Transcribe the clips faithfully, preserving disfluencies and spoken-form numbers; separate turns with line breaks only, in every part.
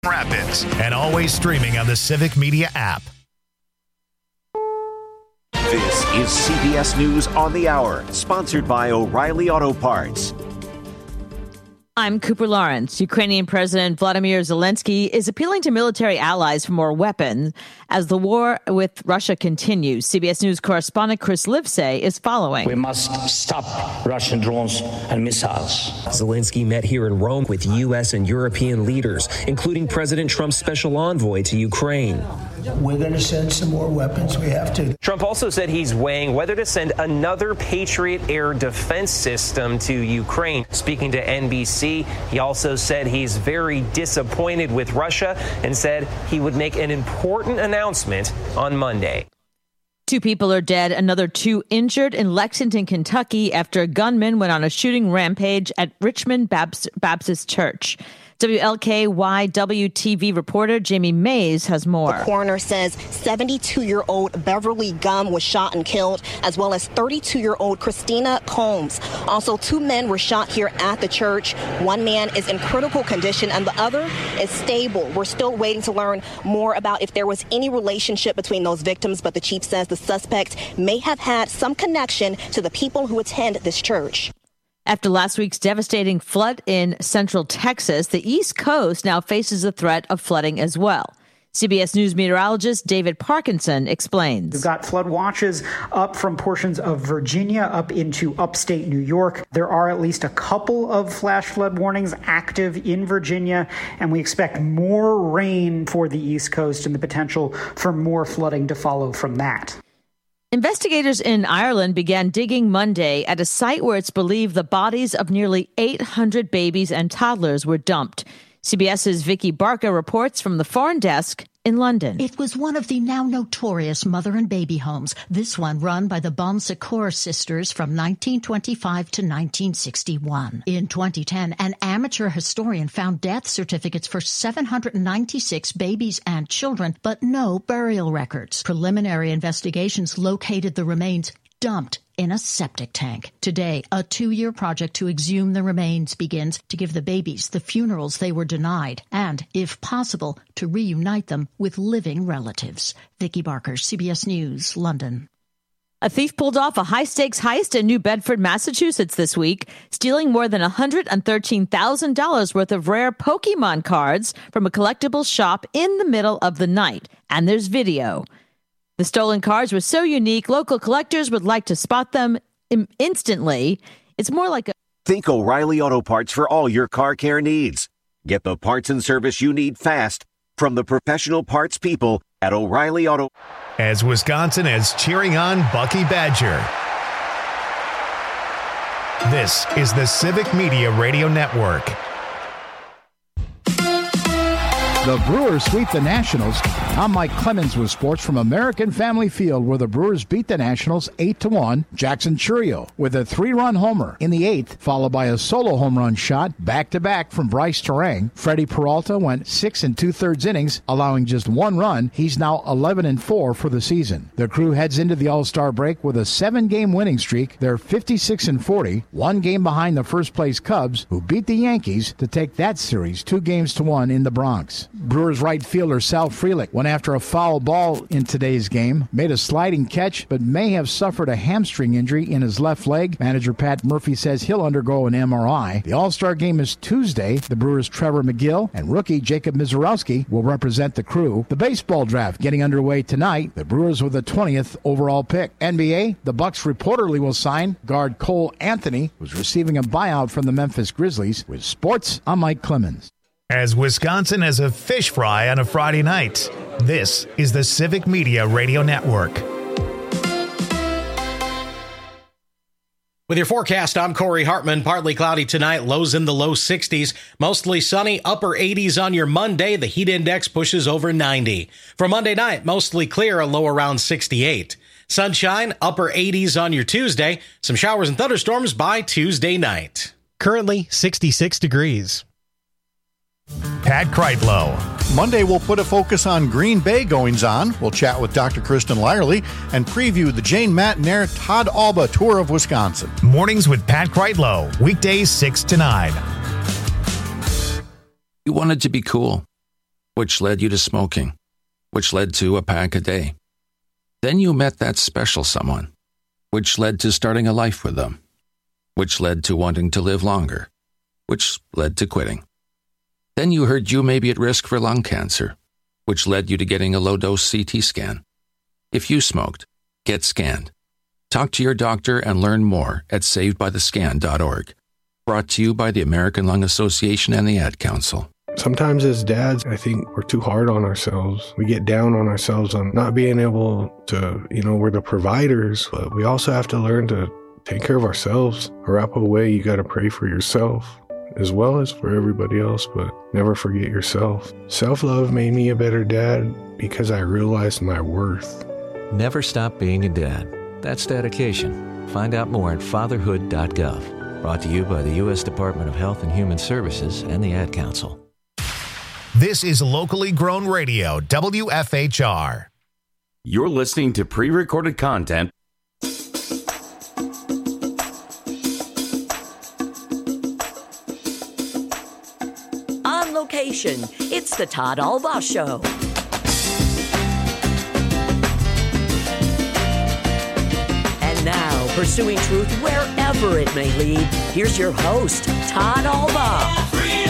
Rapids, and always streaming on the Civic Media app.
This is C B S News on the Hour, sponsored by O'Reilly Auto Parts.
I'm Cooper Lawrence. Ukrainian President Vladimir Zelensky is appealing to military allies for more weapons as the war with Russia continues. C B S News correspondent Chris Livesay is following.
We must stop Russian drones and missiles.
Zelensky met here in Rome with U S and European leaders, including President Trump's special envoy to Ukraine.
We're going to send some more weapons. We have to.
Trump also said he's weighing whether to send another Patriot air defense system to Ukraine. Speaking to N B C, he also said he's very disappointed with Russia and said he would make an important announcement on Monday.
Two people are dead, another two injured in Lexington, Kentucky, after a gunman went on a shooting rampage at Richmond Baptist Church. W L K Y W T V reporter Jamie Mays has more.
The coroner says seventy-two-year-old Beverly Gum was shot and killed, as well as thirty-two-year-old Christina Combs. Also, two men were shot here at the church. One man is in critical condition and the other is stable. We're still waiting to learn more about if there was any relationship between those victims, but the chief says the suspect may have had some connection to the people who attend this church.
After last week's devastating flood in central Texas, the East Coast now faces a threat of flooding as well. C B S News meteorologist David Parkinson explains.
We've got flood watches up from portions of Virginia up into upstate New York. There are at least a couple of flash flood warnings active in Virginia, and we expect more rain for the East Coast and the potential for more flooding to follow from that.
Investigators in Ireland began digging Monday at a site where it's believed the bodies of nearly eight hundred babies and toddlers were dumped. CBS's Vicky Barker reports from the Foreign Desk in London.
It was one of the now notorious mother and baby homes, this one run by the Bon Secours sisters from nineteen twenty-five to nineteen sixty-one. In twenty ten, an amateur historian found death certificates for seven hundred ninety-six babies and children, but no burial records. Preliminary investigations located the remains dumped in a septic tank. Today, a two-year project to exhume the remains begins to give the babies the funerals they were denied and, if possible, to reunite them with living relatives. Vicky Barker, C B S News, London.
A thief pulled off a high-stakes heist in New Bedford, Massachusetts this week, stealing more than one hundred thirteen thousand dollars worth of rare Pokemon cards from a collectibles shop in the middle of the night. And there's video. The stolen cards were so unique, local collectors would like to spot them im- instantly. It's more like a...
Think O'Reilly Auto Parts for all your car care needs. Get the parts and service you need fast from the professional parts people at O'Reilly Auto.
As Wisconsin is cheering on Bucky Badger. This is the Civic Media Radio Network.
The Brewers sweep the Nationals. I'm Mike Clemens with sports from American Family Field, where the Brewers beat the Nationals eight to one. Jackson Chourio with a three-run homer in the eighth, followed by a solo home run shot back-to-back from Bryce Terang. Freddie Peralta went six and two-thirds innings, allowing just one run. He's now eleven and four for the season. The Crew heads into the All-Star break with a seven-game winning streak. They're fifty-six and forty, one game behind the first-place Cubs, who beat the Yankees to take that series two games to one in the Bronx. Brewers right fielder Sal Frelick went after a foul ball in today's game, made a sliding catch, but may have suffered a hamstring injury in his left leg. Manager Pat Murphy says he'll undergo an M R I. The All-Star game is Tuesday. The Brewers' Trevor McGill and rookie Jacob Mizorowski will represent the Crew. The baseball draft getting underway tonight. The Brewers with the twentieth overall pick. N B A, the Bucks reportedly will sign guard Cole Anthony, who's receiving a buyout from the Memphis Grizzlies. With sports, I'm Mike Clemens.
As Wisconsin has a fish fry on a Friday night, this is the Civic Media Radio Network.
With your forecast, I'm Corey Hartman. Partly cloudy tonight, lows in the low sixties. Mostly sunny, upper eighties on your Monday. The heat index pushes over ninety. For Monday night, mostly clear, a low around sixty-eight. Sunshine, upper eighties on your Tuesday. Some showers and thunderstorms by Tuesday night.
Currently sixty-six degrees.
Pat Kreitlow.
Monday, we'll put a focus on Green Bay goings-on. We'll chat with Doctor Kristen Lyerly and preview the Jane Matnair Todd Alba Tour of Wisconsin.
Mornings with Pat Kreitlow. Weekdays six to nine.
You wanted to be cool. which led you to smoking, which led to a pack a day. Then you met that special someone, which led to starting a life with them, which led to wanting to live longer, which led to quitting. Then you heard you may be at risk for lung cancer, which led you to getting a low-dose C T scan. If you smoked, get scanned. Talk to your doctor and learn more at saved by the scan dot org. Brought to you by the American Lung Association and the Ad Council.
Sometimes as dads, I think we're too hard on ourselves. We get down on ourselves on not being able to, you know, we're the providers, but we also have to learn to take care of ourselves. A wrap away, you got to pray for yourself as well as for everybody else, but never forget yourself. Self-love made me a better dad because I realized my worth.
Never stop being a dad. That's dedication. Find out more at fatherhood dot gov. Brought to you by the U S Department of Health and Human Services and the Ad Council.
This is locally grown radio, W F H R.
You're listening to pre-recorded content.
On location, it's the Todd Albaugh Show. And now, pursuing truth wherever it may lead, here's your host, Todd Albaugh.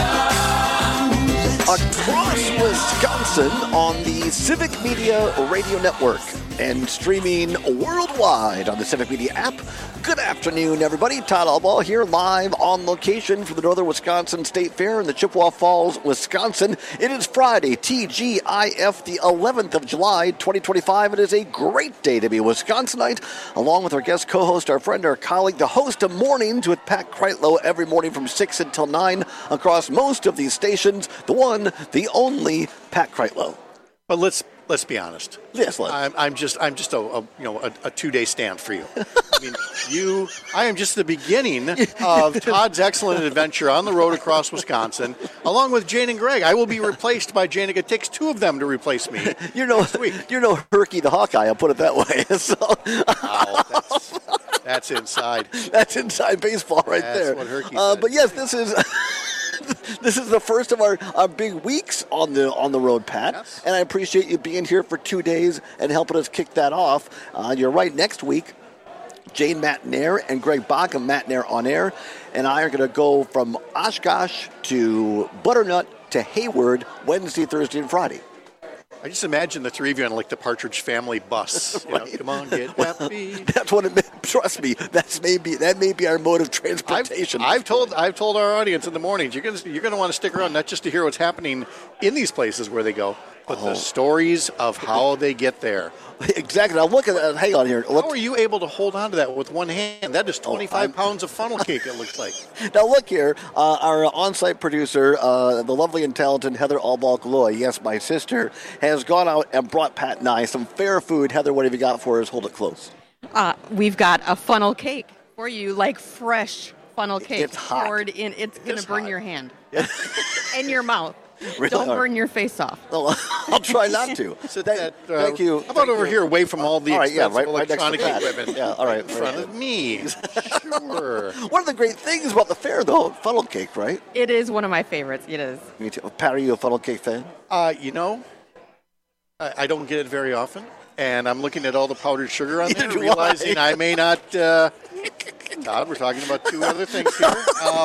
Across Wisconsin on the Civic Media Radio Network and streaming worldwide on the Civic Media app. Good afternoon, everybody. Todd Albaugh here, live on location for the Northern Wisconsin State Fair in the Chippewa Falls, Wisconsin. It is Friday, T G I F, the eleventh of July, twenty twenty-five. It is a great day to be a Wisconsinite, along with our guest co-host, our friend, our colleague, the host of Mornings with Pat Kreitlow every morning from six until nine across most of these stations. The one, the only Pat Kreitlow.
But let's let's be honest.
Yes, let's.
I'm, I'm just I'm just a, a you know a, a two day stand for you. I mean, you. I am just the beginning of Todd's excellent adventure on the road across Wisconsin, along with Jane and Greg. I will be replaced by Jane. It takes two of them to replace me.
You're no you're no Herky the Hawkeye. I'll put it that way. So.
Wow, that's, that's inside.
That's inside baseball right
that's
there.
What Herky
uh,
said.
But yes, this is. This is the first of our, our big weeks on the on the road, Pat, yes. And I appreciate you being here for two days and helping us kick that off. Uh, you're right, next week, Jane Matnair and Greg Bacham, Matnair on air, and I are going to go from Oshkosh to Butternut to Hayward Wednesday, Thursday, and Friday.
I just imagine the three of you on like the Partridge Family bus. You
Right.
know, come on, get happy.
That's what it meant. Trust me, that's maybe that may be our mode of transportation.
I've, I've told I've told our audience in the mornings you're gonna you're gonna want to stick around not just to hear what's happening in these places where they go, but oh. the stories of how they get there.
Exactly. Now look at that. Hang on here. Look.
How are you able to hold on to that with one hand? That is twenty-five oh, pounds of funnel cake. It looks like.
Now look here. Uh, our on-site producer, uh, the lovely and talented Heather Albaugh-Galoy, yes, my sister, has gone out and brought Pat and I some fair food. Heather, what have you got for us? Hold it close.
Uh, we've got a funnel cake for you, like fresh funnel cake.
It's hot.
Poured in. It's going to burn
hot.
your hand and your mouth.
Really?
Don't burn your face off.
No, I'll try not to.
So
thank,
that, uh,
thank you.
How about
thank
over
you.
here, away from all the
all right, yeah,
expensive
right, right
electronic
next to
equipment?
Yeah, all right.
In front
right.
of me. Sure.
One of the great things about the fair, though, funnel cake, right?
It is one of my favorites. It is.
Me too. Pat, are you a funnel cake fan?
Uh, you know, I, I don't get it very often, and I'm looking at all the powdered sugar on there, realizing I. I may not. Uh, God, we're talking about two other things here. Um,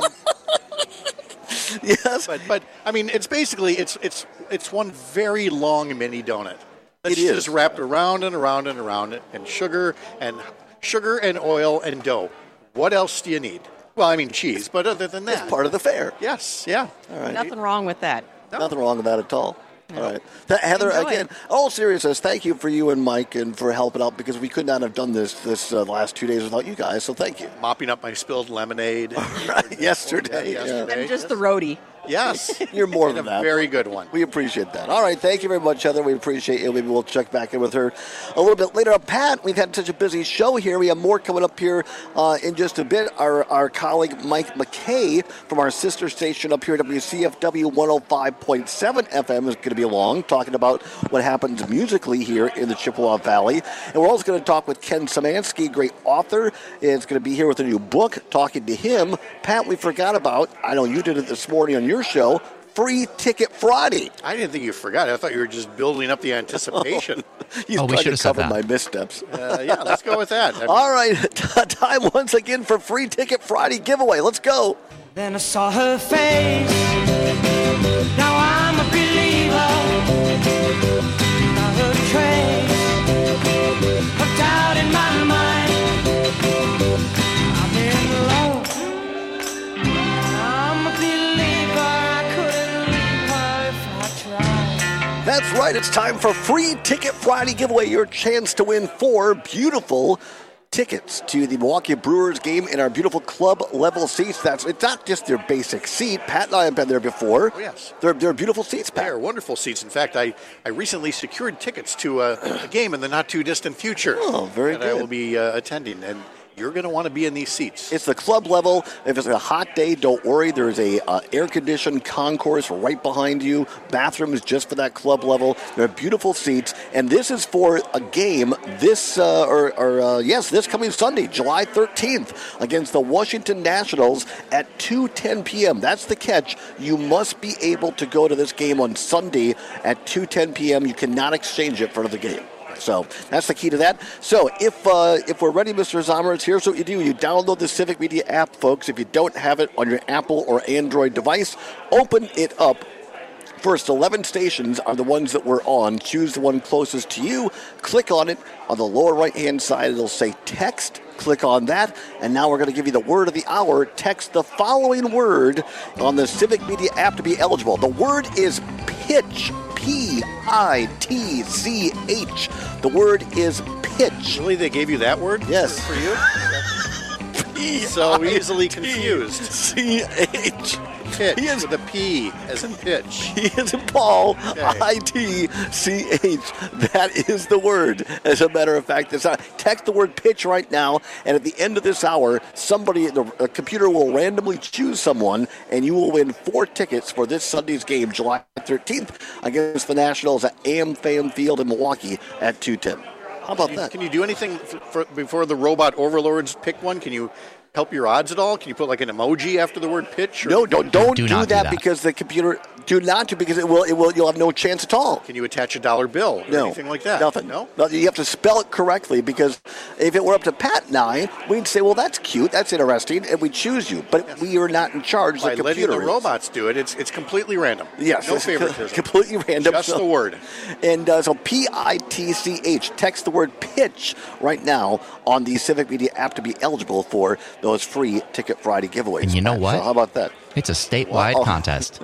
yes,
but but I mean, it's basically it's it's it's one very long mini donut. It's
it is
just wrapped around and around and around it, and sugar and sugar and oil and dough. What else do you need? Well, I mean cheese, but other than that,
it's part of the fair.
Yes, yeah.
All right.
Nothing wrong with that.
No.
Nothing wrong with that at all. All right. Th- Heather,
Enjoy.
again, all seriousness, thank you for you and Mike and for helping out because we could not have done this this uh, last two days without you guys, so thank you.
Mopping up my spilled lemonade.
Right, yesterday.
Yeah, yesterday.
And just the roadie.
Yes.
You're more
and
than
a
that.
very good one.
We appreciate that. All right. Thank you very much, Heather. We appreciate you. Maybe we'll check back in with her a little bit later. Pat, we've had such a busy show here. We have more coming up here uh, in just a bit. Our our colleague Mike McKay from our sister station up here, W C F W one oh five point seven F M, is going to be along talking about what happens musically here in the Chippewa Valley. And we're also going to talk with Ken Szymanski, great author, is going to be here with a new book, talking to him. Pat, we forgot about, I know you did it this morning on your show, Free Ticket Friday.
I didn't think you forgot. I thought you were just building up the anticipation.
He's
oh, we
trying
should
to
have said
cover
that.
my missteps.
Uh, yeah, let's go with that. I mean,
All right, time once again for Free Ticket Friday giveaway. Let's go.
Then I saw her face. Now I'm a believer. Not a trace of doubt in my mind. I'm in love. I'm a believer. I couldn't leave her if I tried.
That's right. It's time for Free Ticket Friday giveaway. Your chance to win four beautiful tickets to the Milwaukee Brewers game in our beautiful club level seats. That's it's not just their basic seat. Pat and I have been there before.
Oh, yes.
They're, they're beautiful seats, Pat.
They're wonderful seats. In fact, I, I recently secured tickets to a, a game in the not-too-distant future.
Oh, very
that
good.
I will be uh, attending, and you're going to want to be in these seats.
It's the club level. If it's a hot day, don't worry. There's a uh, air-conditioned concourse right behind you. Bathrooms just for that club level. They're beautiful seats. And this is for a game this, uh, or, or uh, yes, this coming Sunday, July thirteenth, against the Washington Nationals at two ten p.m. That's the catch. You must be able to go to this game on Sunday at two ten p.m. You cannot exchange it for another game. So that's the key to that. So if uh, if we're ready, Mister Zommers, here's what you do. You download the Civic Media app, folks. If you don't have it on your Apple or Android device, open it up. First eleven stations are the ones that we're on. Choose the one closest to you. Click on it. On the lower right-hand side, it'll say text. Click on that. And now we're going to give you the word of the hour. Text the following word on the Civic Media app to be eligible. The word is pitch. P I T C H. The word is pitch.
Really? They gave you that word?
Yes.
For, for you? So easily confused.
C H.
Pitch. He is with a P as in pitch.
He is in Paul.
Okay.
I T C H. That is the word. As a matter of fact, it's not. Text the word pitch right now, and at the end of this hour, somebody, the a computer will randomly choose someone, and you will win four tickets for this Sunday's game, July thirteenth, against the Nationals at AmFam Field in Milwaukee at two ten. How about
can you,
that?
Can you do anything for, for, before the robot overlords pick one? Can you help your odds at all? Can you put like an emoji after the word pitch? Or?
No, don't don't
do,
do,
not
that,
do that
because the computer do not do because it will it will you'll have no chance at all.
Can you attach a dollar bill or
no,
anything like that?
Nothing.
No?
no. You have to spell it correctly, because if it were up to Pat and I, we'd say, well, that's cute, that's interesting, and we choose you. But yes. we are not in charge.
By
the
letting
computer
the
is.
robots do it, it's it's completely random.
Yes,
no favoritism.
Completely random.
Just
so.
the word.
And uh, so P I T C H. Text the word pitch right now on the Civic Media app to be eligible for those free Ticket Friday giveaways.
And you know what?
So how about that?
It's a statewide
well, oh.
contest.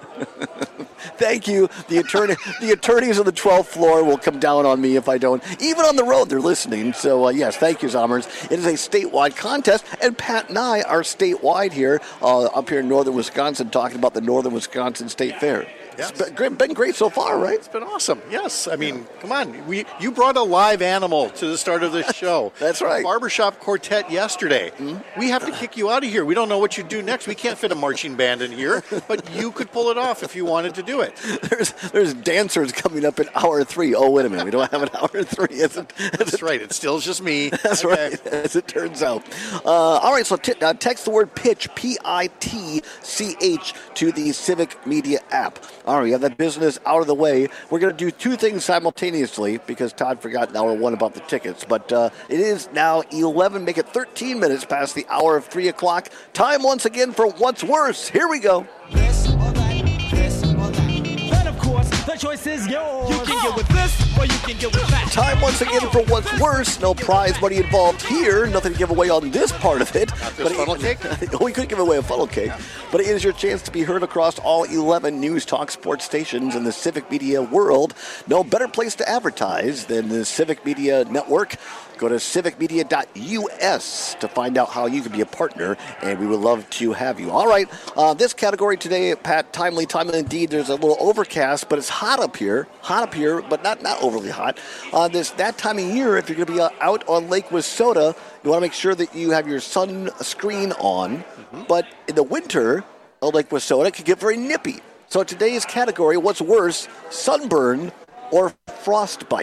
Thank you. The attorney, the attorneys on the twelfth floor will come down on me if I don't. Even on the road, they're listening. So, uh, yes, thank you, Zommers. It is a statewide contest, and Pat and I are statewide here, uh, up here in northern Wisconsin, talking about the Northern Wisconsin State Fair.
Yes.
It's been, been great so far, right?
It's been awesome. Yes. I mean, come on. We You brought a live animal to the start of this show.
That's right.
Barbershop Quartet yesterday. Mm-hmm. We have to kick you out of here. We don't know what you do next. We can't fit a marching band in here, but you could pull it off if you wanted to do it.
There's there's dancers coming up in hour three. Oh, wait a minute. We don't have an hour three. As it, as
That's
it,
right. It's still just me.
That's
okay.
right, as it turns out. Uh, all right, so t- uh, text the word pitch, P I T C H, to the Civic Media app. All right, we have that business out of the way. We're going to do two things simultaneously because Todd forgot in hour one about the tickets. But uh, it is now eleven, make it thirteen minutes past the hour of three o'clock. Time once again for What's Worse. Here we go.
This or that, this or that. And of course, the choice is yours. You can get with this or you can get with that.
Time once again for What's Worse. No prize money involved here. Nothing to give away on this part of it.
Not this funnel
it,
cake?
We could give away a funnel cake. But it is your chance to be heard across all eleven News Talk sports stations in the Civic Media world. No better place to advertise than the Civic Media Network. Go to civic media dot U S to find out how you can be a partner, and we would love to have you. All right, uh, this category today, Pat, timely, timely indeed. There's a little overcast, but it's hot up here. Hot up here, but not, not overly hot. Uh, this that time of year, if you're going to be uh, out on Lake Wissota, you want to make sure that you have your sunscreen on. Mm-hmm. But in the winter, uh, Lake Wissota can get very nippy. So today's category, what's worse, sunburn or frostbite?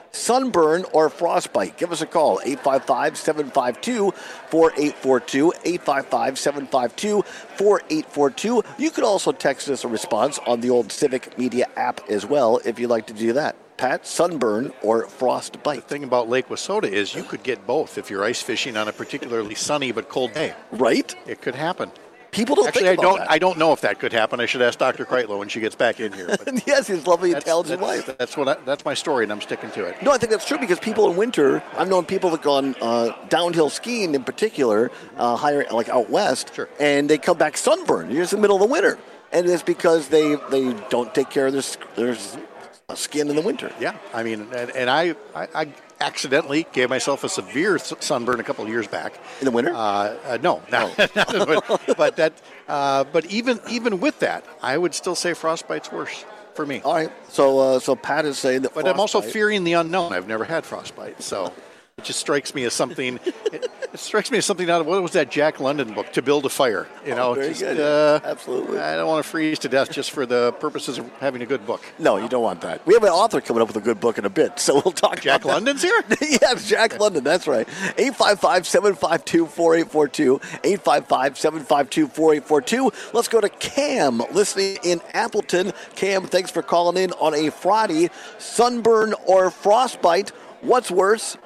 sunburn or frostbite? Give us a call, eight five five, seven five two, four eight four two, eight five five, seven five two, four eight four two. You could also text us a response on the old Civic Media app as well if you'd like to do that. Pat, sunburn or frostbite?
The thing about Lake Wissota is you could get both if you're ice fishing on a particularly sunny but cold day.
Right?
It could happen.
People don't
Actually,
think about
I don't.
that.
I don't know if that could happen. I should ask Doctor Kreitlow when she gets back in here. But
yes, his lovely,
that's,
intelligent
that's,
wife.
That's what. I, that's my story, and I'm sticking to it.
No, I think that's true because people in winter, I've known people that gone uh, downhill skiing in particular, uh, higher like out west,
sure.
and they come back sunburned. You're just in the middle of the winter, and it's because they they don't take care of their their skin in the winter.
Yeah, I mean, and, and I, I I accidentally gave myself a severe sunburn a couple of years back.
In the winter?
Uh, uh, no, not, not in the winter. But that. Uh, but even even with that, I would still say frostbite's worse for me.
All right. So uh, so Pat is saying that.
But
frostbite,
I'm also fearing the unknown. I've never had frostbite, so it just strikes me as something. It, it strikes me as something out of what was that Jack London book, To Build a Fire? You know,
oh, very
just,
good.
Uh,
Absolutely.
I don't want to freeze to death just for the purposes of having a good book.
No, you don't want that. We have an author coming up with a good book in a bit, so we'll talk.
Jack
about
London's here.
Yes, Jack London. That's right. eight five five, seven five two, four eight four two. eight five five, seven five two, four eight four two. Let's go to Cam, listening in Appleton. Cam, thanks for calling in on a Friday. Sunburn or frostbite? What's worse?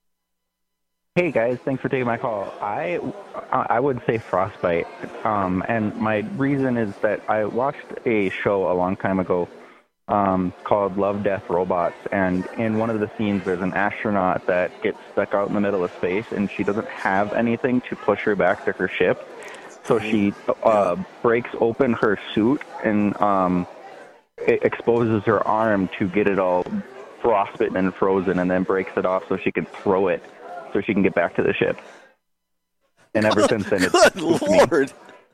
Hey guys, thanks for taking my call. I I would say frostbite, um, and my reason is that I watched a show a long time ago um, called Love, Death, Robots, and in one of the scenes there's an astronaut that gets stuck out in the middle of space, and she doesn't have anything to push her back to her ship, so she uh, breaks open her suit and um, it exposes her arm to get it all frostbitten and frozen, and then breaks it off so she can throw it. So she can get back to the ship. And ever since then, it's
good Lord.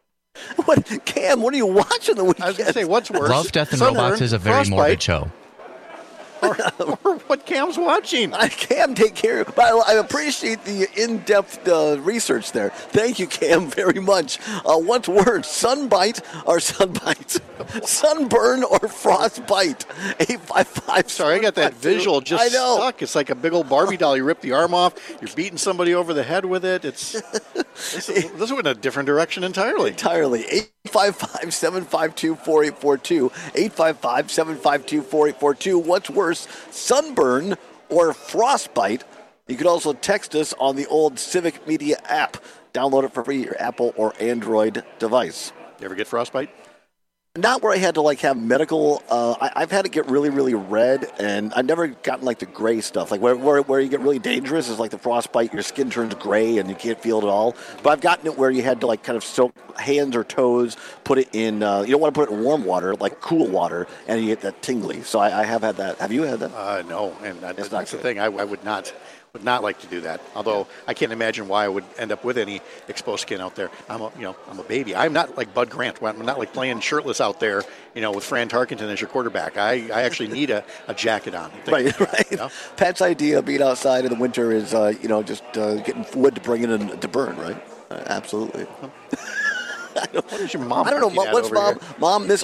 What, Cam, what are you watching the weekend?
I was going to say, what's worse?
Love, Death, and
Sunburn,
Robots is a very
frostbite,
morbid show.
Or, or what Cam's watching.
I Cam, take care. But I, I appreciate the in-depth uh, research there. Thank you, Cam, very much. Uh, what's worse, sunbite or sunbite? Sunburn or frostbite? eight five five.
Sorry, I got that visual just
I know.
stuck. It's like a big old Barbie doll. You rip the arm off. You're beating somebody over the head with it. It's this, this went in a different direction entirely.
Entirely. eight five five, seven five two, four eight four two. eight five five, seven five two, four eight four two. What's worse, sunburn or frostbite? You can also text us on the old Civic Media app. Download it for free, your Apple or Android device.
You ever get frostbite?
Not where I had to like have medical. Uh, I, I've had it get really, really red, and I've never gotten like the gray stuff. Like where, where where you get really dangerous is like the frostbite. Your skin turns gray and you can't feel it at all. But I've gotten it where you had to like kind of soak hands or toes, put it in. Uh, you don't want to put it in warm water, like cool water, and you get that tingly. So I, I have had that. Have you had that?
Uh, no, and that, that's,
not
that's the
good.
thing. I, I would not. Would not like to do that. Although I can't imagine why I would end up with any exposed skin out there. I'm a, you know, I'm a baby. I'm not like Bud Grant. I'm not like playing shirtless out there, you know, with Fran Tarkenton as your quarterback. I, I actually need a, a jacket on.
Right, right.
You know?
Pat's idea of being outside in the winter is, uh, you know, just uh, getting wood to bring in to burn, right? Uh, absolutely.
I don't, what is your mom?
I don't know.
looking at
What's
over
mom?
here?
Mom, this.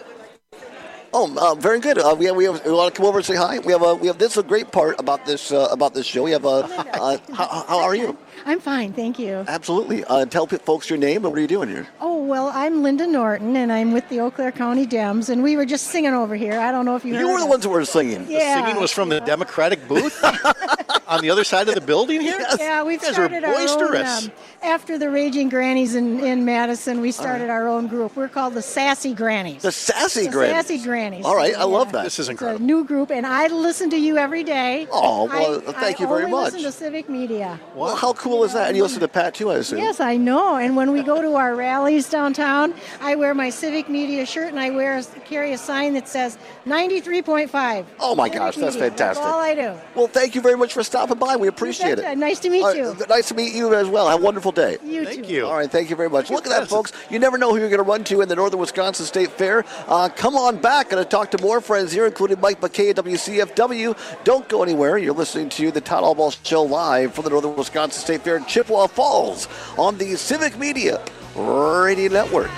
Oh, uh, very good. Uh, we have, we have. We want to come over and say hi. We have a. We have. This is a great part about this uh, about this show. We have a. Uh, how, how are you?
I'm fine, thank you.
Absolutely. Uh, tell folks your name and what are you doing here?
Oh, well, I'm Linda Norton, and I'm with the Eau Claire County Dems, and we were just singing over here. I don't know if you heard
You were the
us.
ones who were singing.
Yeah.
The singing was from the Democratic booth on the other side of the building here?
Yeah, we've
You guys were
started our own,
boisterous.
um, after the Raging Grannies in, in Madison, we started our own group. We're called the Sassy Grannies.
The Sassy
The
Grannies.
Sassy Grannies.
All right, I love that.
This is
It's a new group, and I listen to you every day.
Oh, well,
I,
thank
I
you very
only
much.
listen to Civic Media.
Well, how cool is that? And you listen to Pat too, I assume.
Yes, I know. And when we go to our rallies downtown, I wear my Civic Media shirt, and I wear a, carry a sign that says ninety-three point five.
Oh my
Civic
gosh, that's
Media.
fantastic.
That's all I do.
Well, thank you very much for stopping by. We appreciate
betcha.
it.
Nice to meet
All
you.
right, nice to meet you as well. Have a wonderful day.
You
Thank
too.
you.
All right, thank you very much. Look at that, folks. You never know who you're going to run to in the Northern Wisconsin State Fair. Uh, come on back. Going to talk to more friends here, including Mike McKay at W C F W. Don't go anywhere. You're listening to the Todd Allball Show live from the Northern Wisconsin State Fair in Chippewa Falls on the Civic Media Radio Network.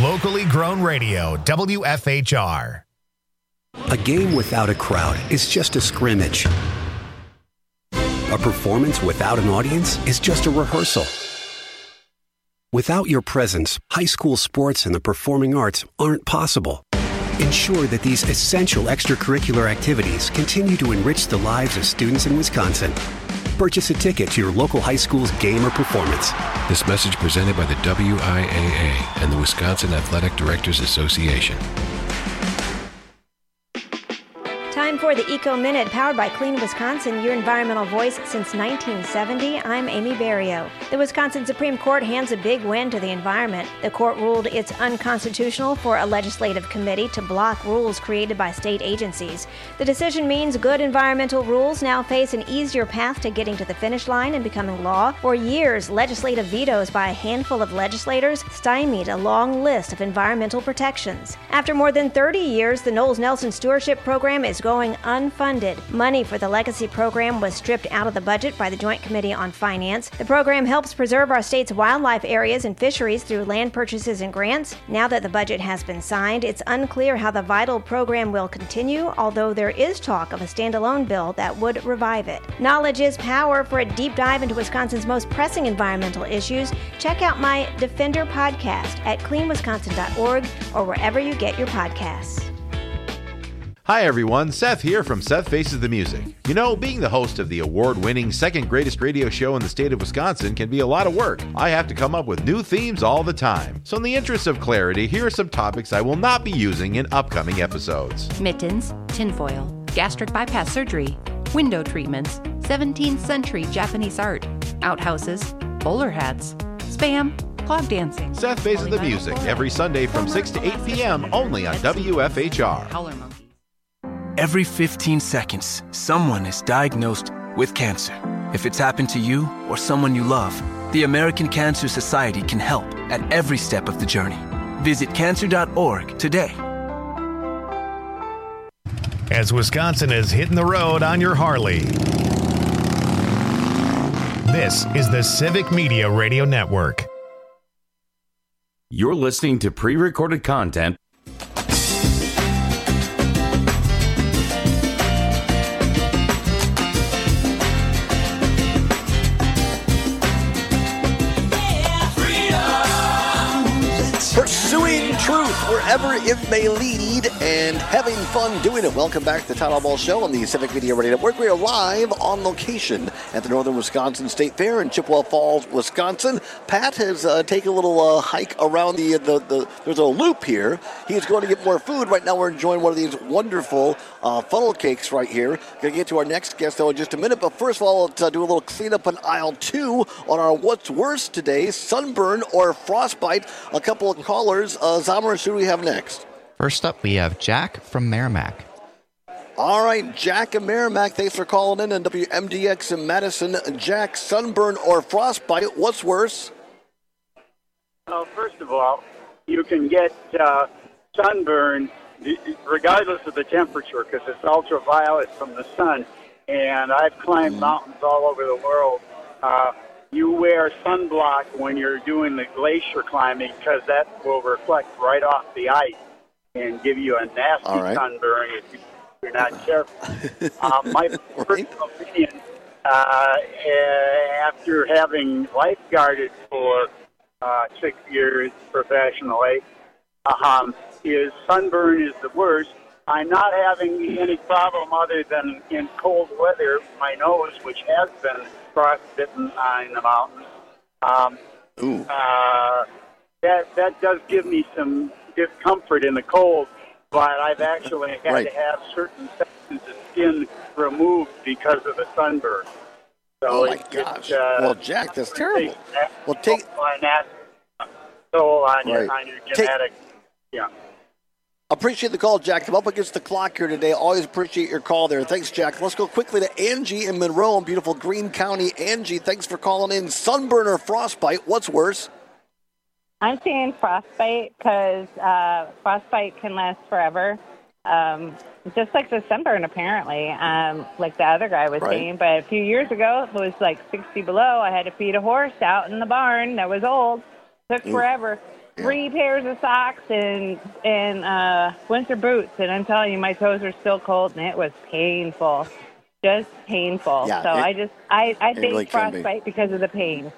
Locally grown radio, W F H R.
A game without a crowd is just a scrimmage. A performance without an audience is just a rehearsal. Without your presence, high school sports and the performing arts aren't possible. Ensure that these essential extracurricular activities continue to enrich the lives of students in Wisconsin. Purchase a ticket to your local high school's game or performance.
This message presented by the W I A A and the Wisconsin Athletic Directors Association.
Time for the Eco Minute, powered by Clean Wisconsin, your environmental voice since nineteen seventy. I'm Amy Barrio. The Wisconsin Supreme Court hands a big win to the environment. The court ruled it's unconstitutional for a legislative committee to block rules created by state agencies. The decision means good environmental rules now face an easier path to getting to the finish line and becoming law. For years, legislative vetoes by a handful of legislators stymied a long list of environmental protections. After more than thirty years, the Knowles Nelson Stewardship Program is going unfunded. Money for the legacy program was stripped out of the budget by the Joint Committee on Finance. The program helps preserve our state's wildlife areas and fisheries through land purchases and grants. Now that the budget has been signed, it's unclear how the vital program will continue, although there is talk of a standalone bill that would revive it. Knowledge is power. For a deep dive into Wisconsin's most pressing environmental issues, check out my Defender podcast at clean wisconsin dot org or wherever you get your podcasts.
Hi everyone, Seth here from Seth Faces the Music. You know, being the host of the award-winning second greatest radio show in the state of Wisconsin can be a lot of work. I have to come up with new themes all the time. So in the interest of clarity, here are some topics I will not be using in upcoming episodes.
Mittens, tinfoil, gastric bypass surgery, window treatments, seventeenth century Japanese art, outhouses, bowler hats, spam, clog dancing.
Seth Faces the Music every Sunday from six to eight p.m. only on W F H R.
Every fifteen seconds, someone is diagnosed with cancer. If it's happened to you or someone you love, the American Cancer Society can help at every step of the journey. Visit cancer dot org today.
As Wisconsin is hitting the road on your Harley, this is the Civic Media Radio Network.
You're listening to pre-recorded content
Pursuing truth wherever it may lead and having fun doing it. Welcome back to the Todd Ball Show on the Civic Media Radio Network. We are live on location at the Northern Wisconsin State Fair in Chippewa Falls, Wisconsin. Pat has uh, taken a little uh, hike around the, the, the, there's a loop here. He's going to get more food. Right now we're enjoying one of these wonderful uh, funnel cakes right here. Going to get to our next guest, though, in just a minute. But first of all, let's uh, do a little cleanup on aisle two on our What's Worse today, sunburn or frostbite. A couple of callers. Uh, Zamers, who do we have next?
First up, we have Jack from Merrimack.
All right, Jack and Merrimack, thanks for calling in on W M D X in Madison. Jack, sunburn or frostbite, what's worse?
Well, first of all, you can get uh, sunburn regardless of the temperature because it's ultraviolet from the sun. And I've climbed mm. mountains all over the world. Uh, You wear sunblock when you're doing the glacier climbing because that will reflect right off the ice and give you a nasty right. sunburn if you're not careful. uh, my personal opinion, uh, after having lifeguarded for uh, six years professionally, um, is sunburn is the worst. I'm not having any problem other than in cold weather, my nose, which has been frostbitten in the mountains. Um,
Ooh.
Uh, that that does give me some discomfort in the cold, but I've actually had
right.
to have certain sections of skin removed because of the sunburn. So
oh my
it,
gosh!
It, uh,
well, Jack, that's terrible. Well, take
on that. So on your
right.
on your genetic, take, yeah.
Appreciate the call, Jack. I'm up against the clock here today. Always appreciate your call there. Thanks, Jack. Let's go quickly to Angie in Monroe in beautiful Greene County. Angie, thanks for calling in. Sunburn or frostbite, what's worse?
I'm saying frostbite because uh, frostbite can last forever. Um, just like the sunburn, apparently, um, like the other guy was right. saying. But a few years ago, it was like sixty below. I had to feed a horse out in the barn that was old. Took
Ooh.
forever. three pairs of socks and and uh, winter boots, and I'm telling you, my toes are still cold, and it was painful, just painful.
Yeah,
so
it-
I just I I
it
think
really can be.
frostbite because of the pain.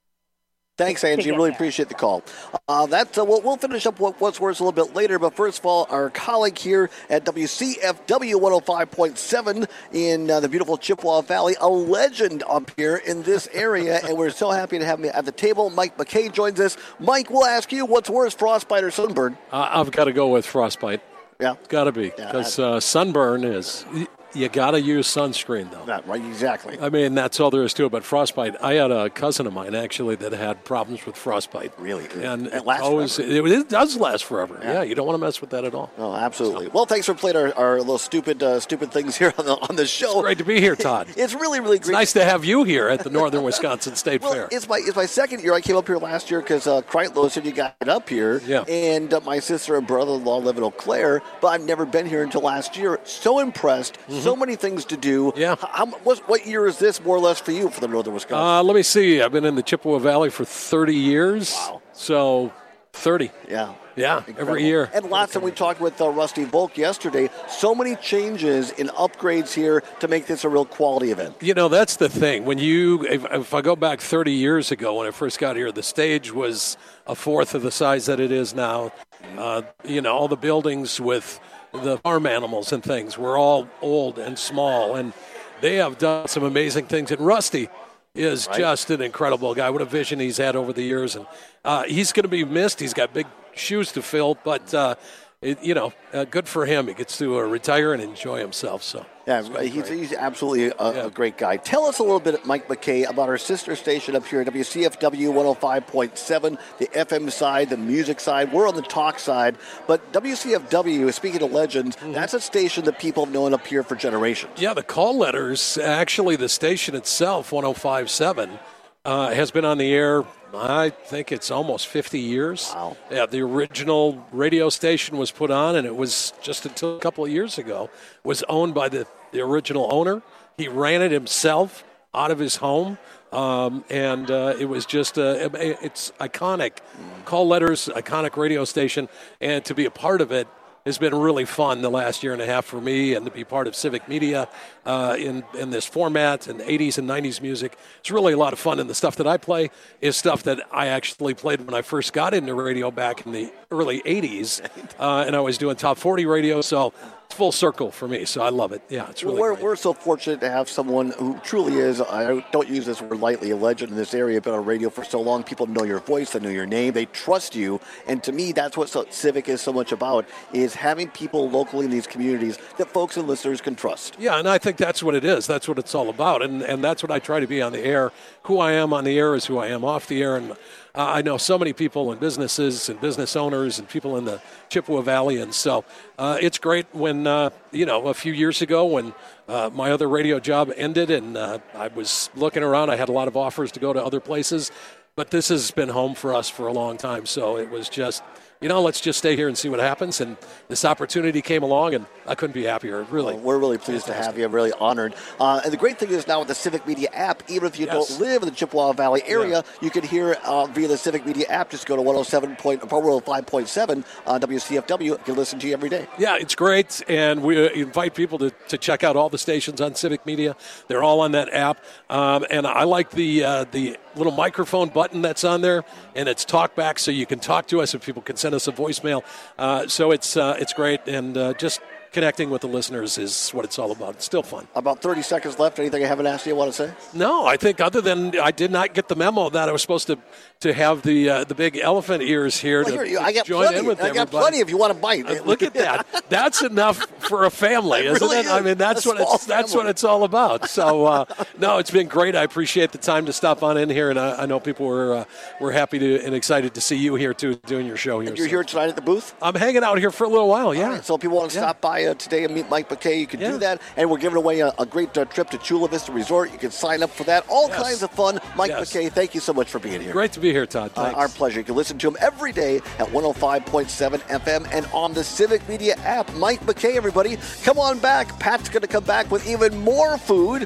Thanks, Angie.
get
Really
there.
appreciate the call. Uh, that's uh, we'll, we'll finish up what, what's worse a little bit later. But first of all, our colleague here at W C F W one oh five point seven in uh, the beautiful Chippewa Valley, a legend up here in this area, and we're so happy to have him at the table. Mike McKay joins us. Mike, we'll ask you, what's worse, frostbite or sunburn?
Uh, I've got to go with frostbite.
Yeah,
it's got to be because uh, sunburn is. You got to use sunscreen, though.
That, right, exactly.
I mean, that's all there is to it. But frostbite, I had a cousin of mine, actually, that had problems with frostbite.
Really?
And
It lasts
always, it, it does last forever. Yeah.
Yeah.
you don't want to mess with that at all.
Oh, absolutely. Well, thanks for playing our, our little stupid uh, stupid things here on the, on the show.
It's great to be here, Todd.
It's really, really great.
It's nice to have you here at the Northern Wisconsin State
Well,
Fair.
it's my it's my second year. I came up here last year because uh, Kreitlow said you got up here.
Yeah.
And uh, my sister and brother-in-law live in Eau Claire, but I've never been here until last year. So impressed.
Mm-hmm.
So many things to do.
Yeah.
How, what, what year is this, more or less, for you for the Northern Wisconsin?
Uh, let me see. I've been in the Chippewa Valley for thirty years. Wow. So thirty.
Yeah.
Yeah,
Incredible.
every year.
And last time we talked with uh, Rusty Volk yesterday, so many changes and upgrades here to make this a real quality event.
You know, that's the thing. When you, if, if I go back thirty years ago when I first got here, the stage was a fourth of the size that it is now. Uh, you know, all the buildings with the farm animals and things were all old and small, and they have done some amazing things. And Rusty is
Right.
just an incredible guy. What a vision he's had over the years. And uh, he's going to be missed. He's got big shoes to fill, but, uh, it, you know, uh, good for him. He gets to uh, retire and enjoy himself. So
Yeah, he's, he's absolutely a, a great guy. Tell us a little bit, Mike McKay, about our sister station up here at W C F W one oh five point seven, the F M side, the music side. We're on the talk side. But W C F W, speaking of legends,
Mm-hmm.
that's a station that people have known up here for generations.
Yeah, the call letters, actually the station itself, one oh five point seven, uh, has been on the air, I think it's almost fifty years.
Wow.
Yeah, the original radio station was put on, and it was just until a couple of years ago, was owned by the, the original owner. He ran it himself out of his home, um, and uh, it was just, uh, it's iconic. Call letters, iconic radio station, and to be a part of it has been really fun the last year and a half for me, and to be part of Civic Media uh, in, in this format and eighties and nineties music. It's really a lot of fun, and the stuff that I play is stuff that I actually played when I first got into radio back in the early eighties, uh, and I was doing top forty radio, so it's full circle for me, so I love it. Yeah, it's really
we're,
great.
we're so fortunate to have someone who truly is, I don't use this word lightly, a legend in this area, been on radio for so long. People know your voice, they know your name, they trust you. And to me, that's what so, Civic is so much about, is having people locally in these communities that folks and listeners can trust.
Yeah, and I think that's what it is. That's what it's all about, and and that's what I try to be on the air. Who I am on the air is who I am off the air, and uh, I know so many people and businesses and business owners and people in the Chippewa Valley, and so uh, it's great when, uh, you know, a few years ago when uh, my other radio job ended and uh, I was looking around, I had a lot of offers to go to other places, but this has been home for us for a long time, so it was just, you know, let's just stay here and see what happens. And this opportunity came along, and I couldn't be happier. Really,
well, we're really pleased to have you. I'm really honored. Uh, and the great thing is now with the Civic Media app, even if you
Yes.
don't live in the Chippewa Valley area, yeah. you can hear uh, via the Civic Media app. Just go to one oh seven point one oh five point seven uh, W C F W. You can listen to you every day.
Yeah, it's great, and we invite people to, to check out all the stations on Civic Media. They're all on that app, um, and I like the uh, the little microphone button that's on there, and it's talk back, so you can talk to us, and people can send us a voicemail. Uh, so it's uh, it's great, and uh, just connecting with the listeners is what it's all about. It's still fun.
About thirty seconds left. Anything I haven't asked you I want to say?
No, I think other than I did not get the memo that I was supposed to to have the uh, the big elephant ears here
Well,
to,
here,
to
I got
join
plenty.
in with
I got
everybody.
plenty if you want to bite.
Uh, look at that. That's enough for a family,
It
isn't
really
it? I
is.
mean, that's
A
what
small
it's that's
family.
what it's all about. So, uh, no, it's been great. I appreciate the time to stop on in here, and I, I know people were uh, were happy to and excited to see you here too, doing your show here.
And you're
So
here tonight at the booth?
I'm hanging out here for a little while. Yeah.
All right, so if people want to
Yeah.
stop by uh, today and meet Mike McKay, you can
Yeah.
do that. And we're giving away a, a great uh, trip to Chula Vista Resort. You can sign up for that. All
Yes.
kinds of fun. Mike
Yes.
McKay, thank you so much for being here.
Great to be here, Todd.
Uh,
Thanks.
our pleasure. You can listen to him every day at one oh five point seven F M and on the Civic Media app. Mike McKay, everybody. Come on back. Pat's going to come back with even more food.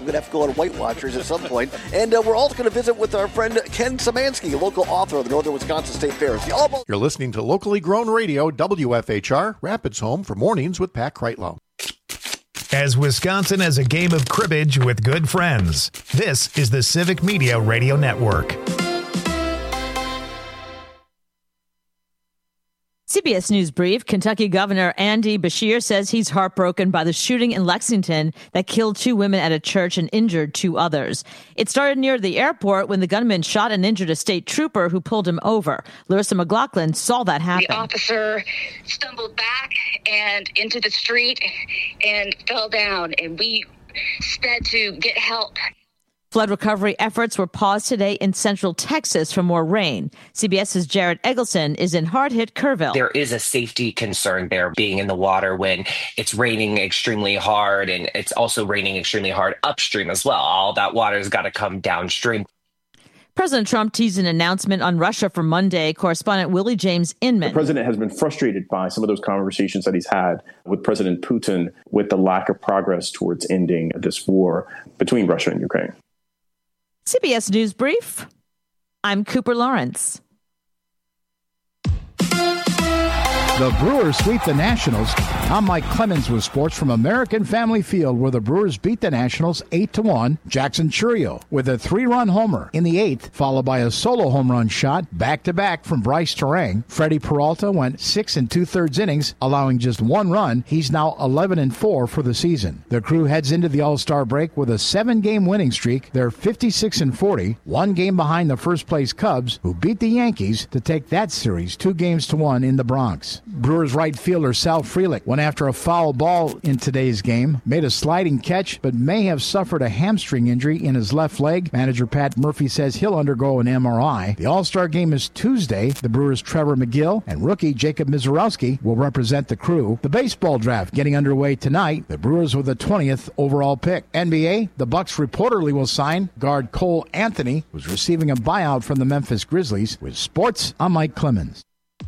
I'm going to have to go on White Watchers at some point. And uh, we're also going to visit with our friend Ken Szymanski, local author of the Northern Wisconsin State Fair. The All-
You're listening to locally grown radio, W F H R, Rapids Home for Mornings with Pat Kreitlow.
As Wisconsin as a game of cribbage with good friends. This is the Civic Media Radio Network.
C B S News Brief. Kentucky Governor Andy Beshear says he's heartbroken by the shooting in Lexington that killed two women at a church and injured two others. It started near the airport when the gunman shot and injured a state trooper who pulled him over. Larissa McLaughlin saw that happen.
The officer stumbled back and into the street and fell down, and we sped to get help.
Flood recovery efforts were paused today in central Texas for more rain. CBS's Jared Eggleston is in hard-hit Kerrville.
There is a safety concern there, being in the water when it's raining extremely hard, and it's also raining extremely hard upstream as well. All that water's got to come downstream.
President Trump teased an announcement on Russia for Monday. Correspondent Willie James Inman.
The president has been frustrated by some of those conversations that he's had with President Putin with the lack of progress towards ending this war between Russia and Ukraine.
C B S News Brief. I'm Cooper Lawrence.
The Brewers sweep the Nationals. I'm Mike Clemens with sports from American Family Field, where the Brewers beat the Nationals eight to one. Jackson Churio with a three-run homer in the eighth, followed by a solo home run shot back-to-back from Bryce Terang. Freddie Peralta went six and two-thirds innings, allowing just one run. He's now eleven and four for the season. The Crew heads into the All-Star break with a seven-game winning streak. They're fifty-six and forty, one game behind the first-place Cubs, who beat the Yankees to take that series two games to one in the Bronx. Brewers right fielder Sal Frelick went after a foul ball in today's game, made a sliding catch, but may have suffered a hamstring injury in his left leg. Manager Pat Murphy says he'll undergo an M R I. The All-Star game is Tuesday. The Brewers' Trevor McGill and rookie Jacob Mizorowski will represent the Crew. The baseball draft getting underway tonight. The Brewers with the twentieth overall pick. N B A, the Bucks reportedly will sign guard Cole Anthony, who's receiving a buyout from the Memphis Grizzlies. With sports, I'm Mike Clemens.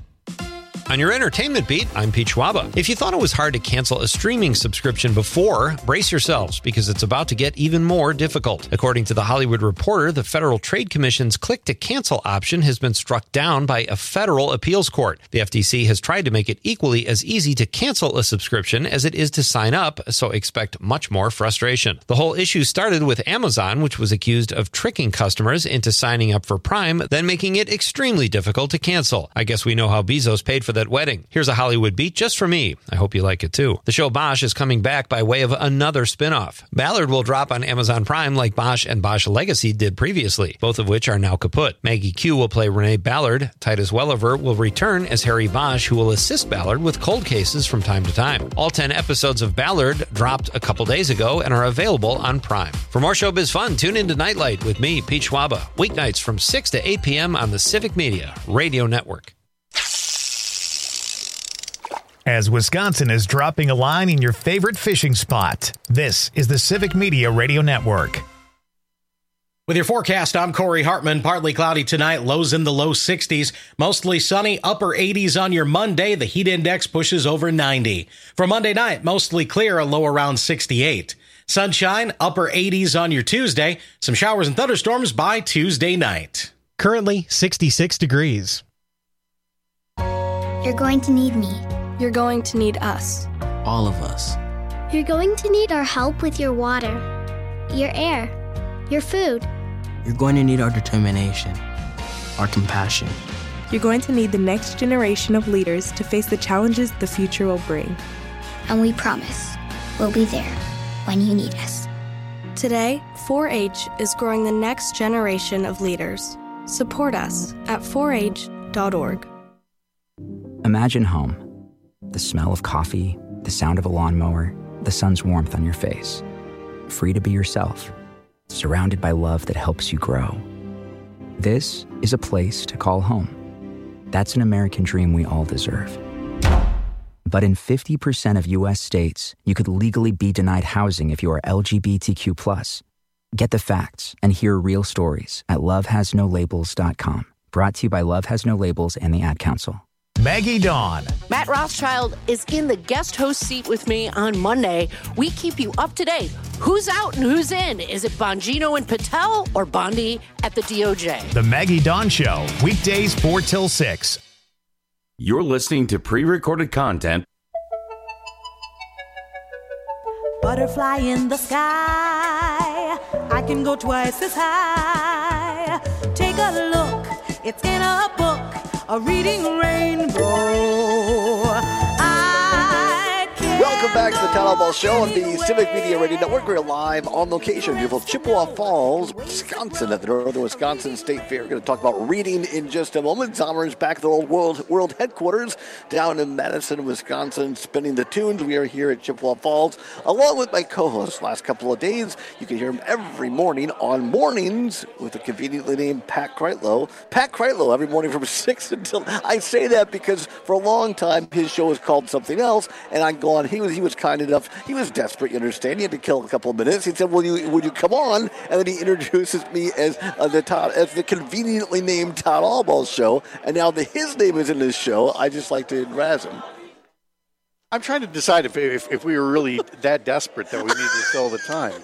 On your entertainment beat, I'm Pete Schwaba. If you thought it was hard to cancel a streaming subscription before, brace yourselves, because it's about to get even more difficult. According to The Hollywood Reporter, the Federal Trade Commission's click-to-cancel option has been struck down by a federal appeals court. The F T C has tried to make it equally as easy to cancel a subscription as it is to sign up, so expect much more frustration. The whole issue started with Amazon, which was accused of tricking customers into signing up for Prime, then making it extremely difficult to cancel. I guess we know how Bezos paid for that wedding. Here's a Hollywood beat just for me. I hope you like it too. The show Bosch is coming back by way of another spin-off. Ballard will drop on Amazon Prime like Bosch and Bosch Legacy did previously, both of which are now kaput. Maggie Q will play Renee Ballard. Titus Welliver will return as Harry Bosch, who will assist Ballard with cold cases from time to time. All ten episodes of Ballard dropped a couple days ago and are available on Prime. For more showbiz fun, tune in to Nightlight with me, Pete Schwaba, weeknights from six to eight p.m. on the Civic Media Radio Network.
As Wisconsin is dropping a line in your favorite fishing spot, this is the Civic Media Radio Network.
With your forecast, I'm Corey Hartman. Partly cloudy tonight, lows in the low sixties. Mostly sunny, upper eighties on your Monday. The heat index pushes over ninety. For Monday night, mostly clear, a low around sixty-eight. Sunshine, upper eighties on your Tuesday. Some showers and thunderstorms by Tuesday night.
Currently sixty-six degrees.
You're going to need me.
You're going to need us.
All of us.
You're going to need our help with your water, your air, your food.
You're going to need our determination, our compassion.
You're going to need the next generation of leaders to face the challenges the future will bring.
And we promise we'll be there when you need us.
Today, four H is growing the next generation of leaders. Support us at four H dot org.
Imagine home. The smell of coffee, the sound of a lawnmower, the sun's warmth on your face. Free to be yourself, surrounded by love that helps you grow. This is a place to call home. That's an American dream we all deserve. But in fifty percent of U S states, you could legally be denied housing if you are L G B T Q plus. Get the facts and hear real stories at love has no labels dot com. Brought to you by Love Has No Labels and the Ad Council.
Maggie Dawn.
Matt Rothschild is in the guest host seat with me on Monday. We keep you up to date. Who's out and who's in? Is it Bongino and Patel or Bondi at the D O J?
The Maggie Dawn Show, weekdays four till six.
You're listening to pre-recorded content.
Butterfly in the sky, I can go twice as high. Take a look, it's in a book, a reading rainbow. I can
Welcome back to the Town Hall Ball Show on the Civic Media Radio Network. We're live on location, beautiful Chippewa Falls, Wisconsin, at the Northern Wisconsin State Fair. We're going to talk about reading in just a moment. Zomer's back at the old world, world headquarters down in Madison, Wisconsin, spinning the tunes. We are here at Chippewa Falls, along with my co-host last couple of days. You can hear him every morning on Mornings with the conveniently named Pat Kreitlow. Pat Kreitlow every morning from six until... I say that because for a long time his show was called something else, and I go on. He was he was kind enough. He was desperate, you understand. He had to kill a couple of minutes. He said, "Will you would you come on?" And then he introduces me as uh, the Todd, as the conveniently named Todd Allball Show. And now that his name is in this show, I just like to razz him.
I'm trying to decide if, if if we were really that desperate that we needed to fill the time.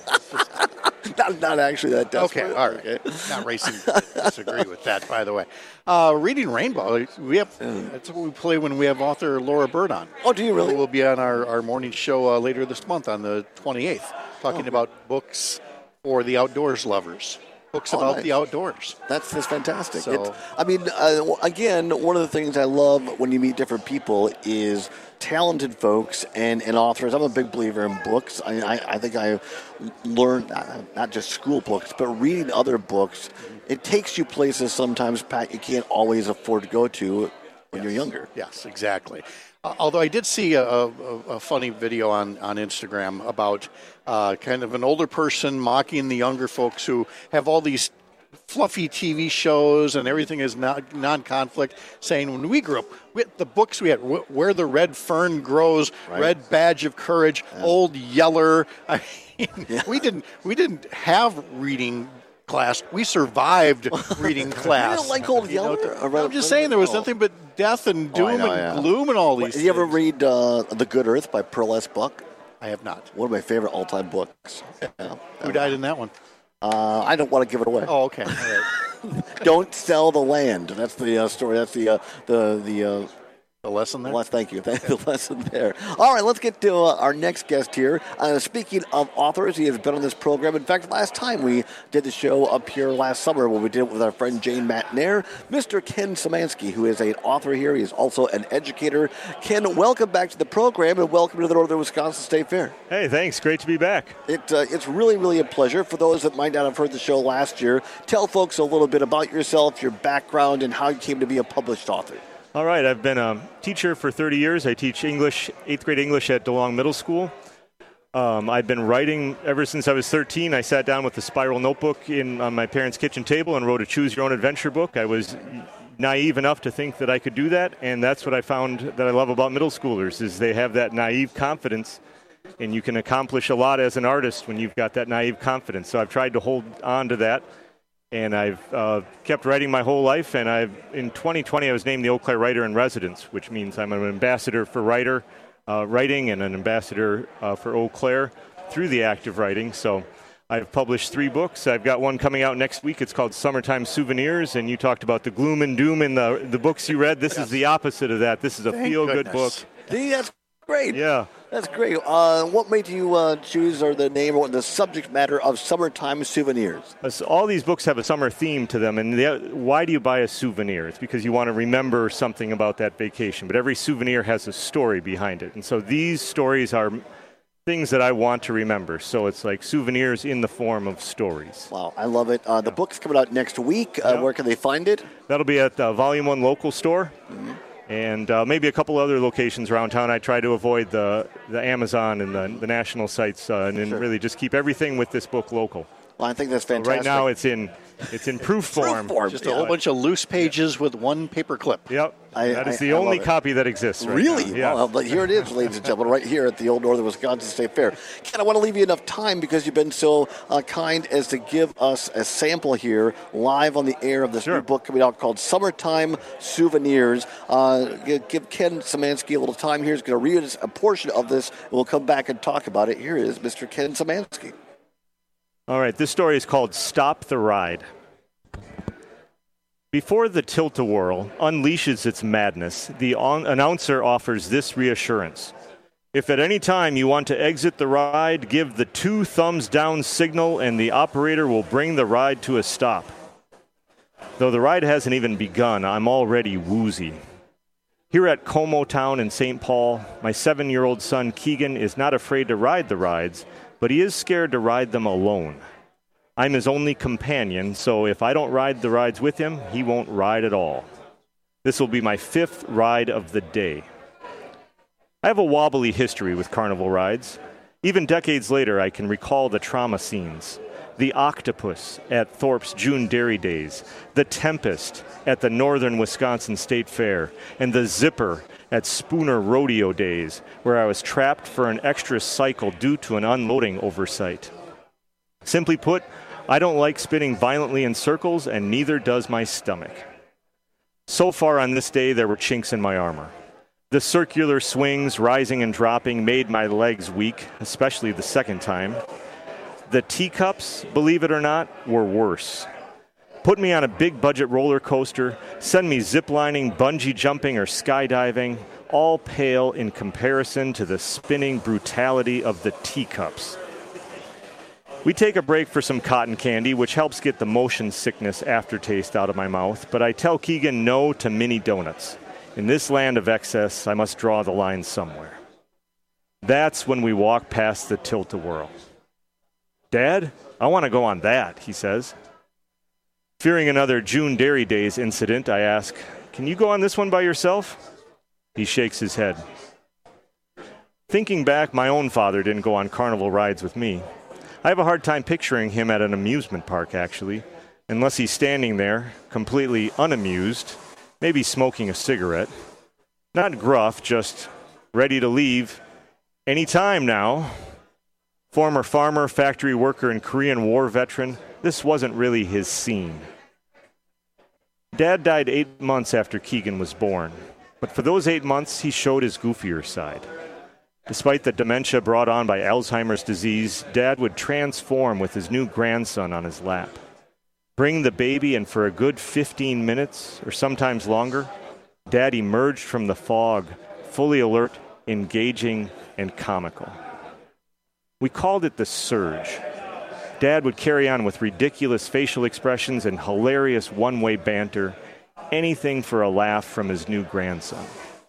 not, not actually that desperate.
Okay, all right. Okay. Not racing. Disagree with that, by the way. Uh, Reading Rainbow, we have. That's what we play when we have author Laura Bird on.
Oh, do you really?
We'll be on our, our morning show uh, later this month on the twenty-eighth, talking
oh.
about books for the outdoors lovers. Books
Oh,
about
nice.
the outdoors.
That's that's fantastic.
So-
It's, I mean, uh, again, one of the things I love when you meet different people is talented folks and, and authors. I'm a big believer in books. I, I, I think I learned not, not just school books, but reading other books. It takes you places sometimes, Pat, you can't always afford to go to when
yes.
you're younger.
Yes, exactly. Uh, although I did see a, a, a funny video on, on Instagram about uh, kind of an older person mocking the younger folks who have all these fluffy T V shows and everything is not, non-conflict, saying when we grew up, we, the books we had, Where the Red Fern Grows,
Right.
Red Badge of Courage,
Yeah.
Old Yeller. I mean,
Yeah.
we didn't we didn't have reading class. We survived reading class.
You don't like Old
You know,
Yeller? Or Red-
I'm just saying there was
Oh.
nothing but death and doom
Oh, I know,
and
yeah.
gloom and all these
Did you ever
things.
read uh, The Good Earth by Pearl S. Buck?
I have not.
One of my favorite all-time books. Yeah.
Who died in that one?
Uh, I don't want to give it away.
Oh, okay. All right.
Don't sell the land. That's the uh, story. That's the uh, the the. Uh,
The lesson there?
Well, thank you. Thank you. The lesson there. All right, let's get to uh, our next guest here. Uh, speaking of authors, he has been on this program. In fact, last time we did the show up here last summer when we did it with our friend Jane Matnair, Mister Ken Szymanski, who is an author here. He is also an educator. Ken, welcome back to the program and welcome to the Northern Wisconsin State Fair.
Hey, thanks. Great to be back.
It, uh, it's really, really a pleasure. For those that might not have heard the show last year, tell folks a little bit about yourself, your background, and how you came to be a published author.
All right, I've been a teacher for thirty years. I teach English, eighth grade English at DeLong Middle School. Um, I've been writing ever since I was thirteen. I sat down with a spiral notebook in on my parents' kitchen table and wrote a Choose Your Own Adventure book. I was naive enough to think that I could do that, and that's what I found that I love about middle schoolers is they have that naive confidence, and you can accomplish a lot as an artist when you've got that naive confidence. So I've tried to hold on to that. And I've uh, kept writing my whole life, and I've in twenty twenty I was named the Eau Claire Writer in Residence, which means I'm an ambassador for writer uh, writing and an ambassador uh, for Eau Claire through the act of writing. So I've published three books. I've got one coming out next week. It's called Summertime Souvenirs, and you talked about the gloom and doom in the the books you read. This yes. is the opposite of that. This is a
Thank
feel-good book.
goodness.
See, that's great.
Yeah.
That's great. Uh, what made you uh, choose or the name or the subject matter of Summertime Souvenirs?
So all these books have a summer theme to them, and they, why do you buy a souvenir? It's because you want to remember something about that vacation, but every souvenir has a story behind it. And so these stories are things that I want to remember. So it's like souvenirs in the form of stories.
Wow, I love it. Uh, the book's coming out next week. Uh,
Yeah.
Where can they find it?
That'll be at the Volume one local store.
Mm-hmm.
And uh, maybe a couple other locations around town. I try to avoid the, the Amazon and the, the national sites uh, and then
Sure.
really just keep everything with this book local.
Well, I think that's
So
fantastic.
right now it's in It's in proof form.
Proof form.
Just a whole bunch of loose pages yeah. with one paper clip.
Yep.
I,
that is
I,
the
I
only copy that exists right
Really?
now. Yeah.
Well, but here it is, ladies and gentlemen, right here at the Old Northern Wisconsin State Fair. Ken, I want to leave you enough time because you've been so uh, kind as to give us a sample here live on the air of this sure. new book coming out called Summertime Souvenirs. Uh, give Ken Szymanski a little time here. He's going to read a portion of this, and we'll come back and talk about it. Here is Mister Ken Szymanski.
All right, this story is called Stop the Ride. Before the tilt-a-whirl unleashes its madness, the on- announcer offers this reassurance. If at any time you want to exit the ride, give the two thumbs down signal and the operator will bring the ride to a stop. Though the ride hasn't even begun, I'm already woozy. Here at Como Town in Saint Paul, my seven-year-old son Keegan is not afraid to ride the rides, but he is scared to ride them alone. I'm his only companion, so if I don't ride the rides with him, he won't ride at all. This will be my fifth ride of the day. I have a wobbly history with carnival rides. Even decades later, I can recall the trauma scenes. The octopus at Thorpe's June Dairy Days, the Tempest at the Northern Wisconsin State Fair, and the Zipper at Spooner Rodeo Days, where I was trapped for an extra cycle due to an unloading oversight. Simply put, I don't like spinning violently in circles, and neither does my stomach. So far on this day, there were chinks in my armor. The circular swings, rising and dropping, made my legs weak, especially the second time. The teacups, believe it or not, were worse. Put me on a big budget roller coaster, send me ziplining, bungee jumping, or skydiving, all pale in comparison to the spinning brutality of the teacups. We take a break for some cotton candy, which helps get the motion sickness aftertaste out of my mouth, but I tell Keegan no to mini donuts. In this land of excess, I must draw the line somewhere. That's when we walk past the tilt-a-whirl. Dad, I want to go on that, he says. Fearing another June Dairy Days incident, I ask, can you go on this one by yourself? He shakes his head. Thinking back, my own father didn't go on carnival rides with me. I have a hard time picturing him at an amusement park, actually, unless he's standing there, completely unamused, maybe smoking a cigarette. Not gruff, just ready to leave any time now. Former farmer, factory worker, and Korean War veteran, this wasn't really his scene. Dad died eight months after Keegan was born, but for those eight months, he showed his goofier side. Despite the dementia brought on by Alzheimer's disease, Dad would transform with his new grandson on his lap. Bring the baby, and for a good fifteen minutes, or sometimes longer, Dad emerged from the fog, fully alert, engaging, and comical. We called it the surge. Dad would carry on with ridiculous facial expressions and hilarious one-way banter, anything for a laugh from his new grandson.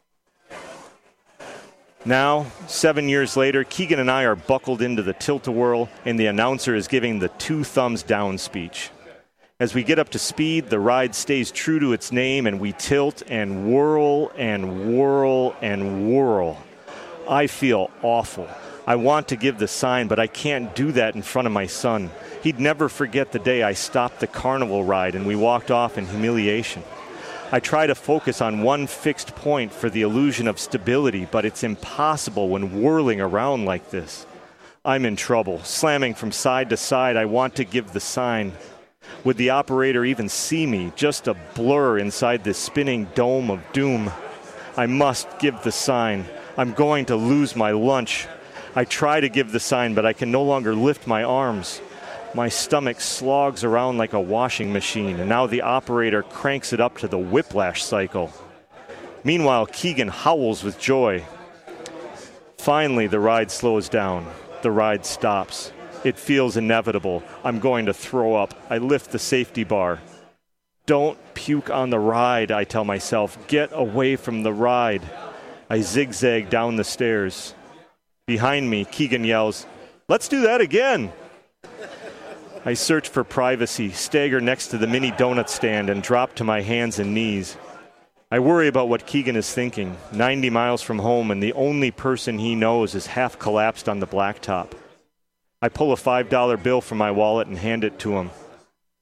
Now, seven years later, Keegan and I are buckled into the tilt-a-whirl, and the announcer is giving the two thumbs down speech. As we get up to speed, the ride stays true to its name, and we tilt and whirl and whirl and whirl. I feel awful. I want to give the sign, but I can't do that in front of my son. He'd never forget the day I stopped the carnival ride and we walked off in humiliation. I try to focus on one fixed point for the illusion of stability, but it's impossible when whirling around like this. I'm in trouble. Slamming from side to side, I want to give the sign. Would the operator even see me? Just a blur inside this spinning dome of doom. I must give the sign. I'm going to lose my lunch. I try to give the sign, but I can no longer lift my arms. My stomach slogs around like a washing machine, and now the operator cranks it up to the whiplash cycle. Meanwhile, Keegan howls with joy. Finally, the ride slows down. The ride stops. It feels inevitable. I'm going to throw up. I lift the safety bar. Don't puke on the ride, I tell myself. Get away from the ride. I zigzag down the stairs. Behind me, Keegan yells, "Let's do that again." I search for privacy, stagger next to the mini donut stand, and drop to my hands and knees. I worry about what Keegan is thinking, ninety miles from home, and the only person he knows is half collapsed on the blacktop. I pull a five dollar bill from my wallet and hand it to him.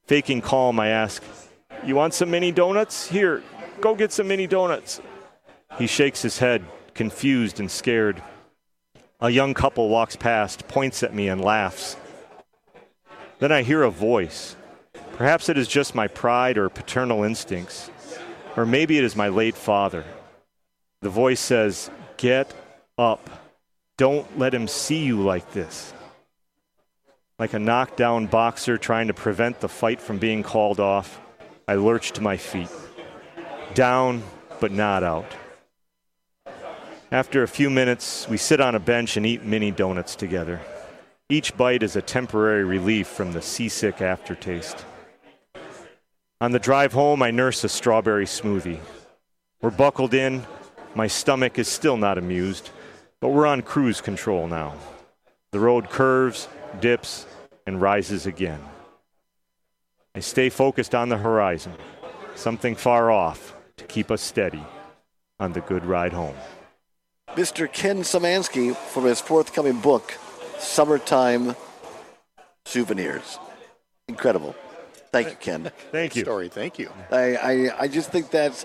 Faking calm, I ask, "You want some mini donuts? Here, go get some mini donuts." He shakes his head, confused and scared. A young couple walks past, points at me, and laughs. Then I hear a voice. Perhaps it is just my pride or paternal instincts, or maybe it is my late father. The voice says, "Get up. Don't let him see you like this." Like a knockdown boxer trying to prevent the fight from being called off, I lurch to my feet. Down, but not out. After a few minutes, we sit on a bench and eat mini donuts together. Each bite is a temporary relief from the seasick aftertaste. On the drive home, I nurse a strawberry smoothie. We're buckled in. My stomach is still not amused, but we're on cruise control now. The road curves, dips, and rises again. I stay focused on the horizon, something far off to keep us steady on the good ride home.
Mister Ken Szymanski from his forthcoming book, Summertime Souvenirs. Incredible. Thank you, Ken.
Thank you.
Story. Thank you.
I, I, I just think that's,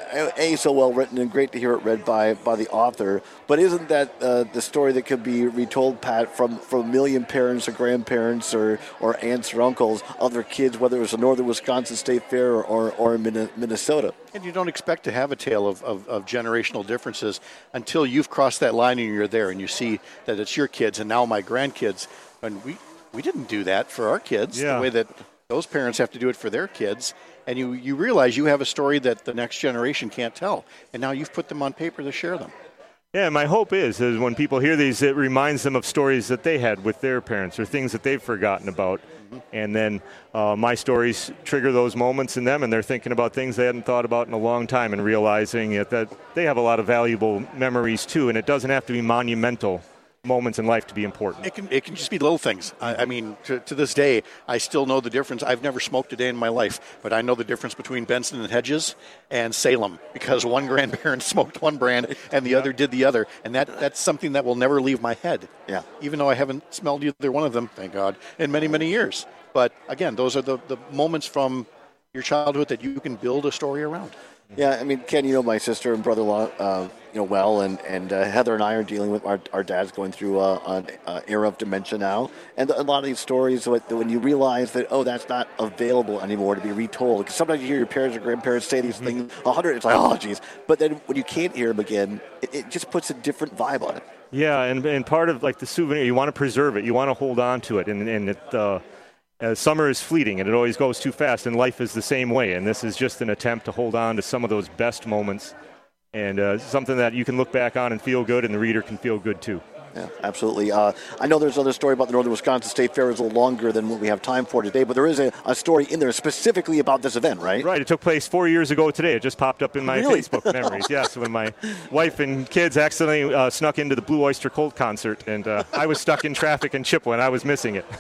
A, so well written and great to hear it read by, by the author. But isn't that uh, the story that could be retold, Pat, from, from a million parents or grandparents or, or aunts or uncles of their kids, whether it was the Northern Wisconsin State Fair or, or, or in Minnesota?
And you don't expect to have a tale of, of, of generational differences until you've crossed that line and you're there and you see that it's your kids and now my grandkids. And we, we didn't do that for our kids
yeah.
the way that those parents have to do it for their kids, and you, you realize you have a story that the next generation can't tell, and now you've put them on paper to share them.
Yeah, my hope is, is when people hear these, it reminds them of stories that they had with their parents or things that they've forgotten about, mm-hmm. and then uh, my stories trigger those moments in them, and they're thinking about things they hadn't thought about in a long time and realizing it, that they have a lot of valuable memories too, and it doesn't have to be monumental moments in life to be important.
It can it can just be little things. I, I mean, to, to this day, I still know the difference. I've never smoked a day in my life, but I know the difference between Benson and Hedges and Salem because one grandparent smoked one brand and the yeah. other did the other, and that that's something that will never leave my head.
Yeah.
Even though I haven't smelled either one of them, thank God, in many, many years. But again, those are the, the moments from your childhood that you can build a story around.
Yeah, I mean, Ken, you know my sister and brother-in-law, uh, you know, well, and, and uh, Heather and I are dealing with our, our dad's going through uh, an uh, era of dementia now. And a lot of these stories, when you realize that, oh, that's not available anymore to be retold. Because sometimes you hear your parents or grandparents say these mm-hmm. things a hundred, it's like, oh, geez. But then when you can't hear them again, it, it just puts a different vibe on it.
Yeah, and, and part of, like, the souvenir, you want to preserve it. You want to hold on to it. And, and it... Uh, Uh, summer is fleeting, and it always goes too fast, and life is the same way. And this is just an attempt to hold on to some of those best moments and uh, something that you can look back on and feel good, and the reader can feel good too.
Yeah, absolutely. Uh, I know there's another story about the Northern Wisconsin State Fair. It's a little longer than what we have time for today, but there is a, a story in there specifically about this event, right?
Right. It took place four years ago today. It just popped up in my
really?
Facebook memories. Yes, when my wife and kids accidentally uh, snuck into the Blue Oyster Cult concert, and uh, I was stuck in traffic in Chippewa, and I was missing it.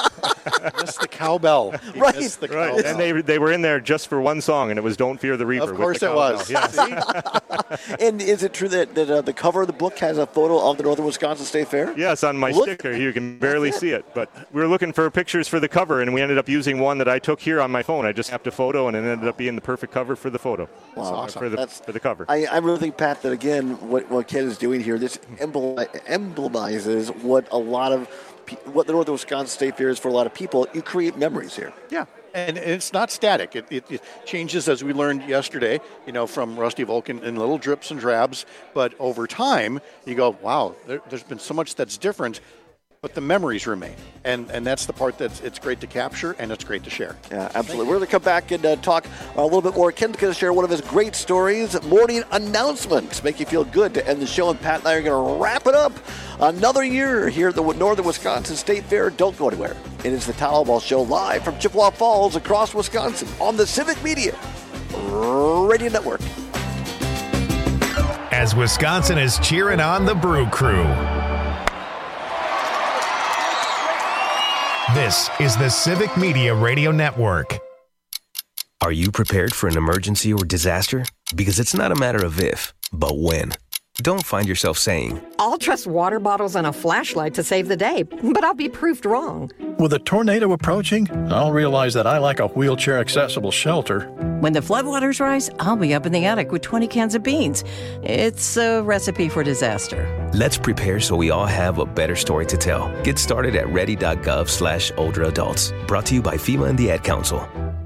Missed the cowbell.
Right.
Missed the
right.
cowbell.
And they they were in there just for one song, and it was "Don't Fear the Reaper."
Of course
with the
it was.
Yeah.
And is it true that, that uh, the cover of the book has a photo of the Northern Wisconsin State Fair?
Yes, on my Look. sticker. You can barely see it. But we were looking for pictures for the cover, and we ended up using one that I took here on my phone. I just snapped a photo, and it ended up being the perfect cover for the photo.
Wow.
So,
Awesome.
For the,
That's,
for the cover.
I, I really think, Pat, that, again, what, what Ken is doing here, this emblemizes what a lot of what the Northern Wisconsin State Fair is for a lot of people. You create memories here.
Yeah, and it's not static. It, it, it changes, as we learned yesterday, you know, from Rusty Vulcan in little drips and drabs. But over time, you go, wow, there, there's been so much that's different, but the memories remain. And and that's the part that's it's great to capture and it's great to share.
Yeah, absolutely. We're going to come back and uh, talk a little bit more. Ken's going to share one of his great stories, morning announcements. Make you feel good to end the show. And Pat and I are going to wrap it up. Another year here at the Northern Wisconsin State Fair. Don't go anywhere. It is the Towel Ball Show live from Chippewa Falls across Wisconsin on the Civic Media Radio Network.
As Wisconsin is cheering on the Brew Crew. This is the Civic Media Radio Network.
Are you prepared for an emergency or disaster? Because it's not a matter of if, but when. Don't find yourself saying,
I'll trust water bottles and a flashlight to save the day, but I'll be proved wrong.
With a tornado approaching, I'll realize that I like a wheelchair-accessible shelter.
When the floodwaters rise, I'll be up in the attic with twenty cans of beans. It's a recipe for disaster.
Let's prepare so we all have a better story to tell. Get started at ready.gov slash older adults. Brought to you by FEMA and the Ad Council.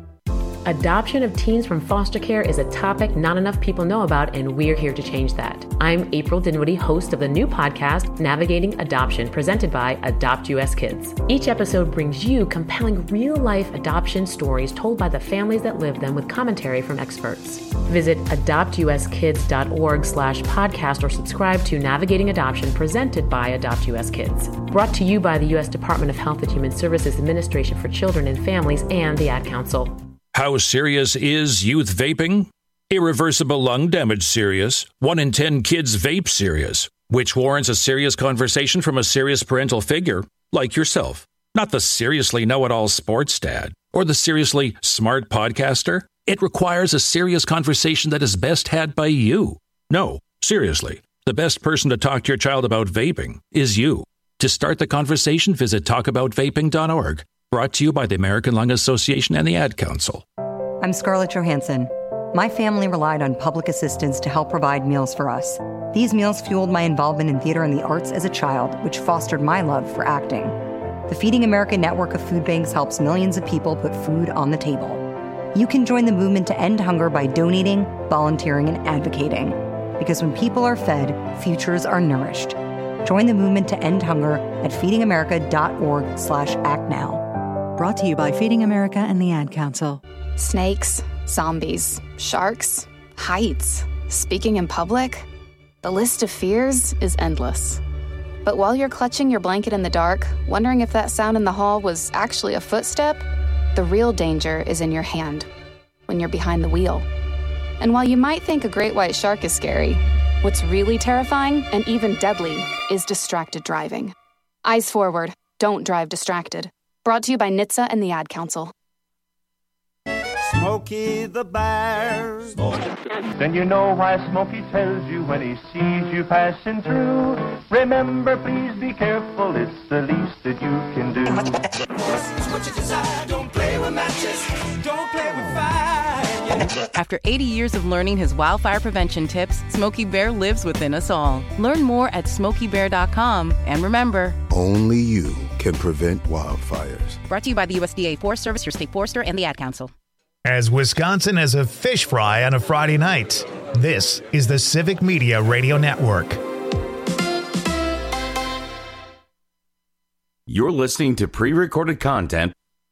Adoption of teens from foster care is a topic not enough people know about, and we're here to change that. I'm April Dinwiddie, host of the new podcast, Navigating Adoption, presented by Adopt U S Kids. Each episode brings you compelling real-life adoption stories told by the families that live them with commentary from experts. Visit adoptuskids.org slash podcast or subscribe to Navigating Adoption, presented by Adopt U S Kids. Brought to you by the U S Department of Health and Human Services Administration for Children and Families and the Ad Council.
How serious is youth vaping? Irreversible lung damage serious. One in ten kids vape serious, which warrants a serious conversation from a serious parental figure like yourself. Not the seriously know-it-all sports dad or the seriously smart podcaster. It requires a serious conversation that is best had by you. No, seriously, the best person to talk to your child about vaping is you. To start the conversation, visit talk about vaping dot org. Brought to you by the American Lung Association and the Ad Council.
I'm Scarlett Johansson. My family relied on public assistance to help provide meals for us. These meals fueled my involvement in theater and the arts as a child, which fostered my love for acting. The Feeding America network of food banks helps millions of people put food on the table. You can join the movement to end hunger by donating, volunteering, and advocating. Because when people are fed, futures are nourished. Join the movement to end hunger at feedingamerica.org slash act now.
Brought to you by Feeding America and the Ad Council.
Snakes, zombies, sharks, heights, speaking in public. The list of fears is endless. But while you're clutching your blanket in the dark, wondering if that sound in the hall was actually a footstep, the real danger is in your hand, when you're behind the wheel. And while you might think a great white shark is scary, what's really terrifying and even deadly is distracted driving. Eyes forward, don't drive distracted. Brought to you by N H T S A and the Ad Council.
Smokey the Bear. Then you know why Smokey tells you when he sees you passing through. Remember, please be careful, it's the least that you can do.
What you desire, don't play with matches, don't play with fire.
After eighty years of learning his wildfire prevention tips, Smokey Bear lives within us all. Learn more at smokey bear dot com. And remember,
only you can prevent wildfires.
Brought to you by the U S D A Forest Service, your state forester, and the Ad Council.
As Wisconsin has a fish fry on a Friday night, this is the Civic Media Radio Network.
You're listening to pre-recorded content.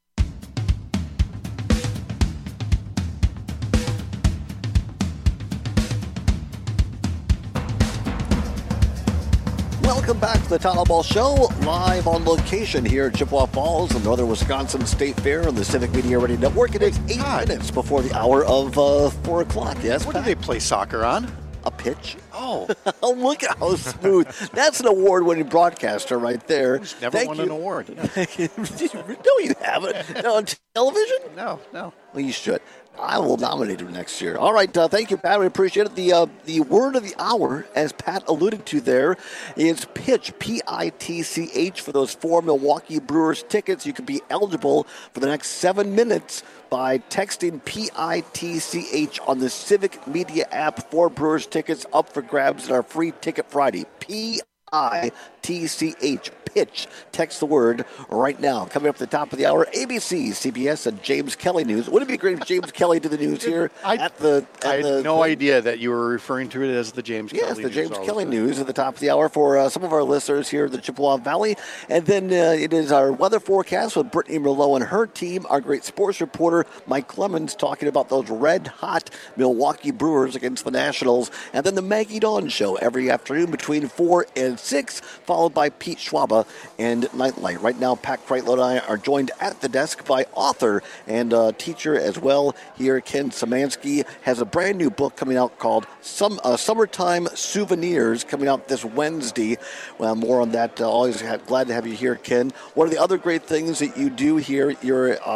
Welcome back to the Todd Ball Show, live on location here at Chippewa Falls, the Northern Wisconsin State Fair on the Civic Media Radio Network. It is eight God. minutes before the hour of uh, four o'clock. Yes,
what Pat? do they play soccer on?
A pitch.
Oh.
Look at how smooth. That's an award-winning broadcaster right there.
He's never
Thank
won
you.
an award.
No, you haven't. No, on television?
No, no.
Well, you should. I will nominate him next year. All right, uh, thank you, Pat. We appreciate it. The uh, the word of the hour, as Pat alluded to there, is pitch, P I T C H, for those four Milwaukee Brewers tickets. You could be eligible for the next seven minutes by texting P I T C H on the Civic Media app. Four Brewers tickets up for grabs at our free Ticket Friday. P I T C H. Pitch. Text the word right now. Coming up at the top of the hour, A B C, C B S, and James Kelly News. Wouldn't it be great if James Kelly did the news here
I,
at the at
I had
the,
no idea that you were referring to it as the James
yes,
Kelly
News. Yes, the James Kelly
the
News at the top of the hour for uh, some of our listeners here in the Chippewa Valley. And then uh, it is our weather forecast with Brittany Merlot and her team. Our great sports reporter, Mike Clemens, talking about those red-hot Milwaukee Brewers against the Nationals. And then the Maggie Dawn Show every afternoon between four and six, followed by Pete Schwaba and Nightlight. Right now, Pat Kreitlow and I are joined at the desk by author and uh, teacher as well here. Ken Szymanski has a brand new book coming out called Some uh, Summertime Souvenirs, coming out this Wednesday. Well, more on that. Uh, always have, glad to have you here, Ken. One of the other great things that you do here, you're uh,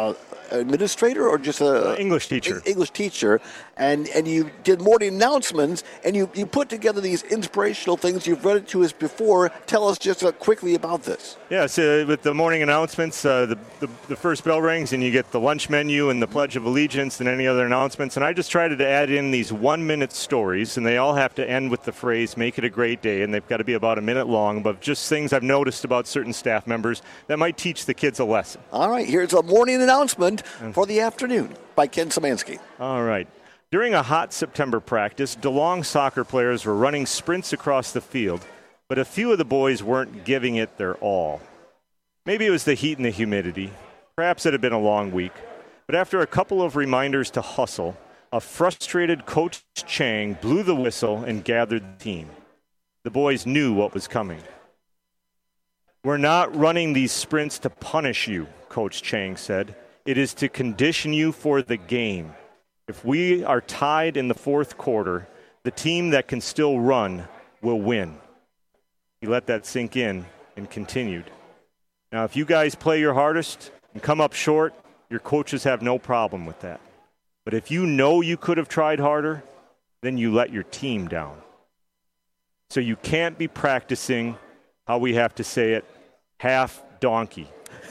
administrator or just a
uh, English teacher.
English teacher, and and you did morning announcements, and you, you put together these inspirational things. You've read it to us before. Tell us just uh, quickly about this.
Yeah, so with the morning announcements, uh, the, the the first bell rings, and you get the lunch menu and the Pledge of Allegiance and any other announcements. And I just tried to add in these one-minute stories, and they all have to end with the phrase, make it a great day, and they've got to be about a minute long, but just things I've noticed about certain staff members that might teach the kids a lesson.
All right, here's a morning announcement for the afternoon by Ken Szymanski.
All right. During a hot September practice, DeLong soccer players were running sprints across the field, but a few of the boys weren't giving it their all. Maybe it was the heat and the humidity. Perhaps it had been a long week. But after a couple of reminders to hustle, a frustrated Coach Chang blew the whistle and gathered the team. The boys knew what was coming. We're not running these sprints to punish you, Coach Chang said. It is to condition you for the game. If we are tied in the fourth quarter, the team that can still run will win. He let that sink in and continued. Now, if you guys play your hardest and come up short, your coaches have no problem with that. But if you know you could have tried harder, then you let your team down. So you can't be practicing, how we have to say it, half donkey.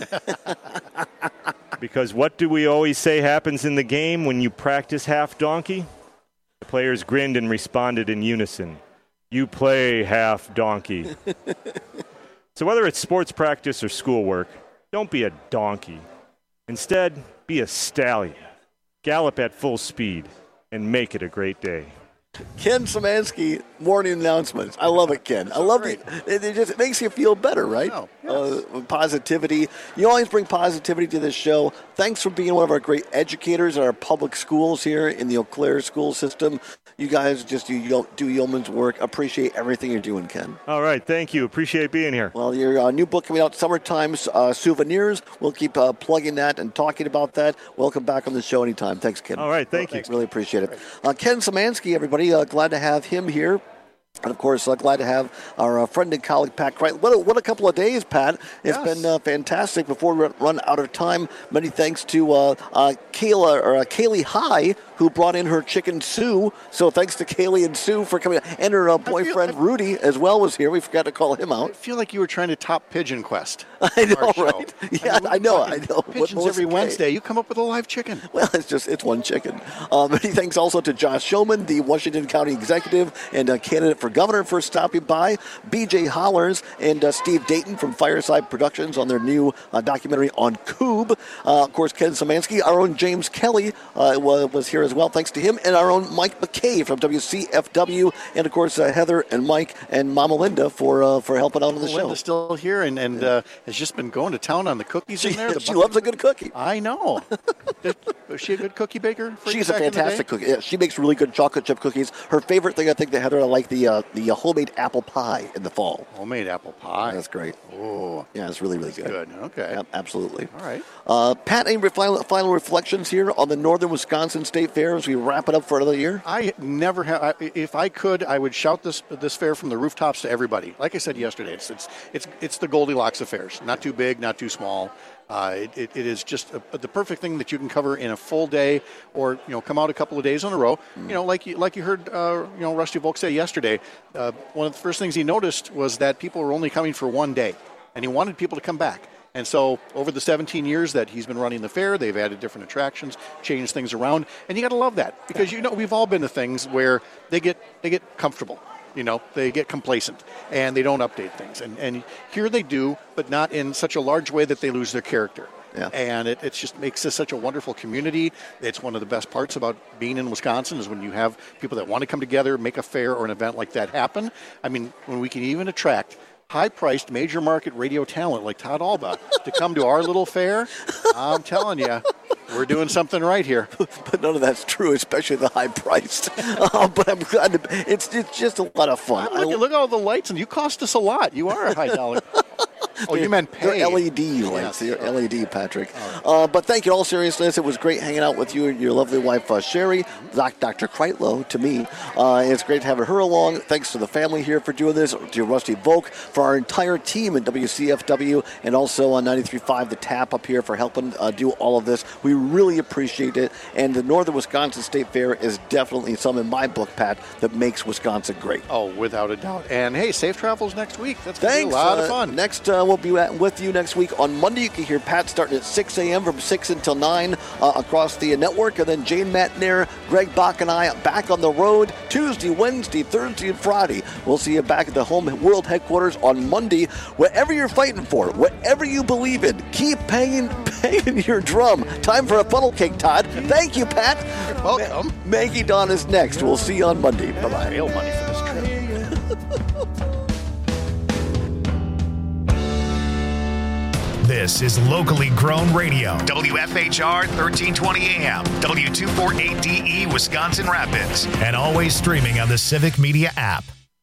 Because what do we always say happens in the game when you practice half donkey? The players grinned and responded in unison. You play half donkey. So whether it's sports practice or schoolwork, don't be a donkey. Instead, be a stallion. Gallop at full speed and make it a great day.
Ken Szymanski, morning announcements. I love it, Ken. I love it. It, it just it makes you feel better, right?
Oh,
yes. uh, positivity. You always bring positivity to this show. Thanks for being one of our great educators in our public schools here in the Eau Claire school system. You guys just do, do yeoman's work. Appreciate everything you're doing, Ken.
All right. Thank you. Appreciate being here.
Well, your uh, new book coming out, Summertime uh, Souvenirs. We'll keep uh, plugging that and talking about that. Welcome back on the show anytime. Thanks, Ken.
All right. Thank well, you.
Thanks. Really appreciate it. Uh, Ken Szymanski, everybody. Uh, glad to have him here. And, of course, uh, glad to have our uh, friend and colleague, Pat Crichton. What a, what a couple of days, Pat. It's yes. been uh, fantastic. Before we run out of time, many thanks to uh, uh, Kayla, or uh, Kaylee High, who brought in her chicken Sue. So thanks to Kaylee and Sue for coming. And her uh, boyfriend, feel, Rudy, as well, was here. We forgot to call him out.
I feel like you were trying to top Pigeon Quest.
I know, right? Yeah, I, mean, I know, I know.
Pigeons every Wednesday. You come up with a live chicken.
Well, it's just, it's one chicken. Um, many thanks also to Josh Showman, the Washington County Executive and uh, candidate for governor, for stopping by. B J Hollers and uh, Steve Dayton from Fireside Productions on their new uh, documentary on Coob. Uh, of course, Ken Szymanski, our own James Kelly uh, was, was here as well. Thanks to him. And our own Mike McKay from W C F W. And, of course, uh, Heather and Mike and Mama Linda for uh, for helping out on the
Linda's
show.
Linda's still here and, and uh, has just been going to town on the cookies
she,
in there. The
she loves a good cookie.
I know. Is she a good cookie baker? For
She's a fantastic cookie. Yeah, she makes really good chocolate chip cookies. Her favorite thing, I think, that Heather, I like the uh, the uh, homemade apple pie in the fall.
Homemade apple pie.
That's great.
Oh,
yeah, it's really, really
good.
good.
Okay.
Yeah, absolutely.
All right.
Uh, Pat, any final, final reflections here on the Northern Wisconsin State Fair as we wrap it up for another year?
I never have. If I could, I would shout this this fair from the rooftops to everybody. Like I said yesterday, it's it's it's, it's the Goldilocks of fairs. Not too big, not too small. Uh, it, it, it is just a, the perfect thing that you can cover in a full day, or you know, come out a couple of days in a row. Mm. You know, like you like you heard, uh, you know, Rusty Volk say yesterday. Uh, one of the first things he noticed was that people were only coming for one day, and he wanted people to come back. And so, over the seventeen years that he's been running the fair, they've added different attractions, changed things around, and you got to love that because you know we've all been to things where they get they get comfortable. You know, they get complacent and they don't update things. And, and here they do, but not in such a large way that they lose their character.
Yeah.
And it, it just makes this such a wonderful community. It's one of the best parts about being in Wisconsin is when you have people that want to come together, make a fair or an event like that happen. I mean, when we can even attract high-priced major market radio talent like Todd Alba to come to our little fair, I'm telling you, we're doing something right here.
But none of that's true, especially the high-priced. uh, but I'm glad to, it's it's just a lot of fun.
Look, look at all the lights, and you cost us a lot. You are a high dollar. Oh, you meant pay.
They're L E D lights. Yes. They're L E D, Patrick. Uh, but thank you in all seriousness. It was great hanging out with you and your lovely wife, uh, Sherry, Doctor Kreitlow, to me. Uh, it's great having her along. Thanks to the family here for doing this, to Rusty Volk, for our entire team in W C F W, and also on ninety-three point five The Tap up here for helping uh, do all of this. We really appreciate it. And the Northern Wisconsin State Fair is definitely some, in my book, Pat, that makes Wisconsin great.
Oh, without a doubt. And hey, safe travels next week. That's going to be a lot
uh,
of fun.
Next, uh, we'll be at, with you next week on Monday. You can hear Pat starting at six a.m. from six until nine uh, across the network. And then Jane Matnair, Greg Bach, and I back on the road Tuesday, Wednesday, Thursday, and Friday. We'll see you back at the home world headquarters on Monday. Whatever you're fighting for, whatever you believe in, keep paying, paying your drum. Time for a funnel cake, Todd. Thank you, Pat.
You're welcome.
Ma- Maggie Dawn is next. We'll see you on Monday. Bye-bye.
Real money for this trip.
This is locally grown radio. W F H R thirteen twenty A M, W two forty-eight D E, Wisconsin Rapids, and always streaming on the Civic Media app.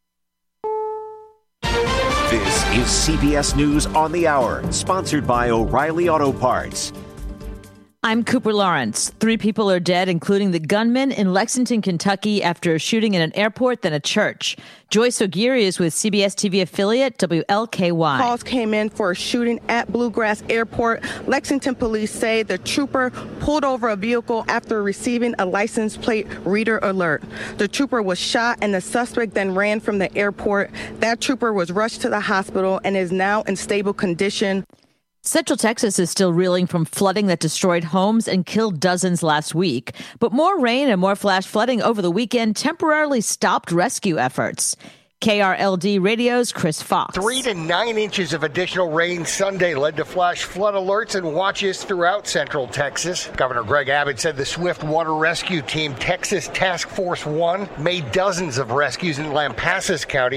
This is C B S News on the Hour, sponsored by O'Reilly Auto Parts.
I'm Cooper Lawrence. Three people are dead, including the gunman in Lexington, Kentucky, after a shooting in an airport, then a church. Joyce O'Geary is with C B S T V affiliate W L K Y.
Calls came in for a shooting at Bluegrass Airport. Lexington police say the trooper pulled over a vehicle after receiving a license plate reader alert. The trooper was shot and the suspect then ran from the airport. That trooper was rushed to the hospital and is now in stable condition.
Central Texas is still reeling from flooding that destroyed homes and killed dozens last week. But more rain and more flash flooding over the weekend temporarily stopped rescue efforts. K R L D Radio's Chris Fox.
Three to nine inches of additional rain Sunday led to flash flood alerts and watches throughout Central Texas. Governor Greg Abbott said the Swift Water Rescue Team, Texas Task Force One, made dozens of rescues in Lampasas County.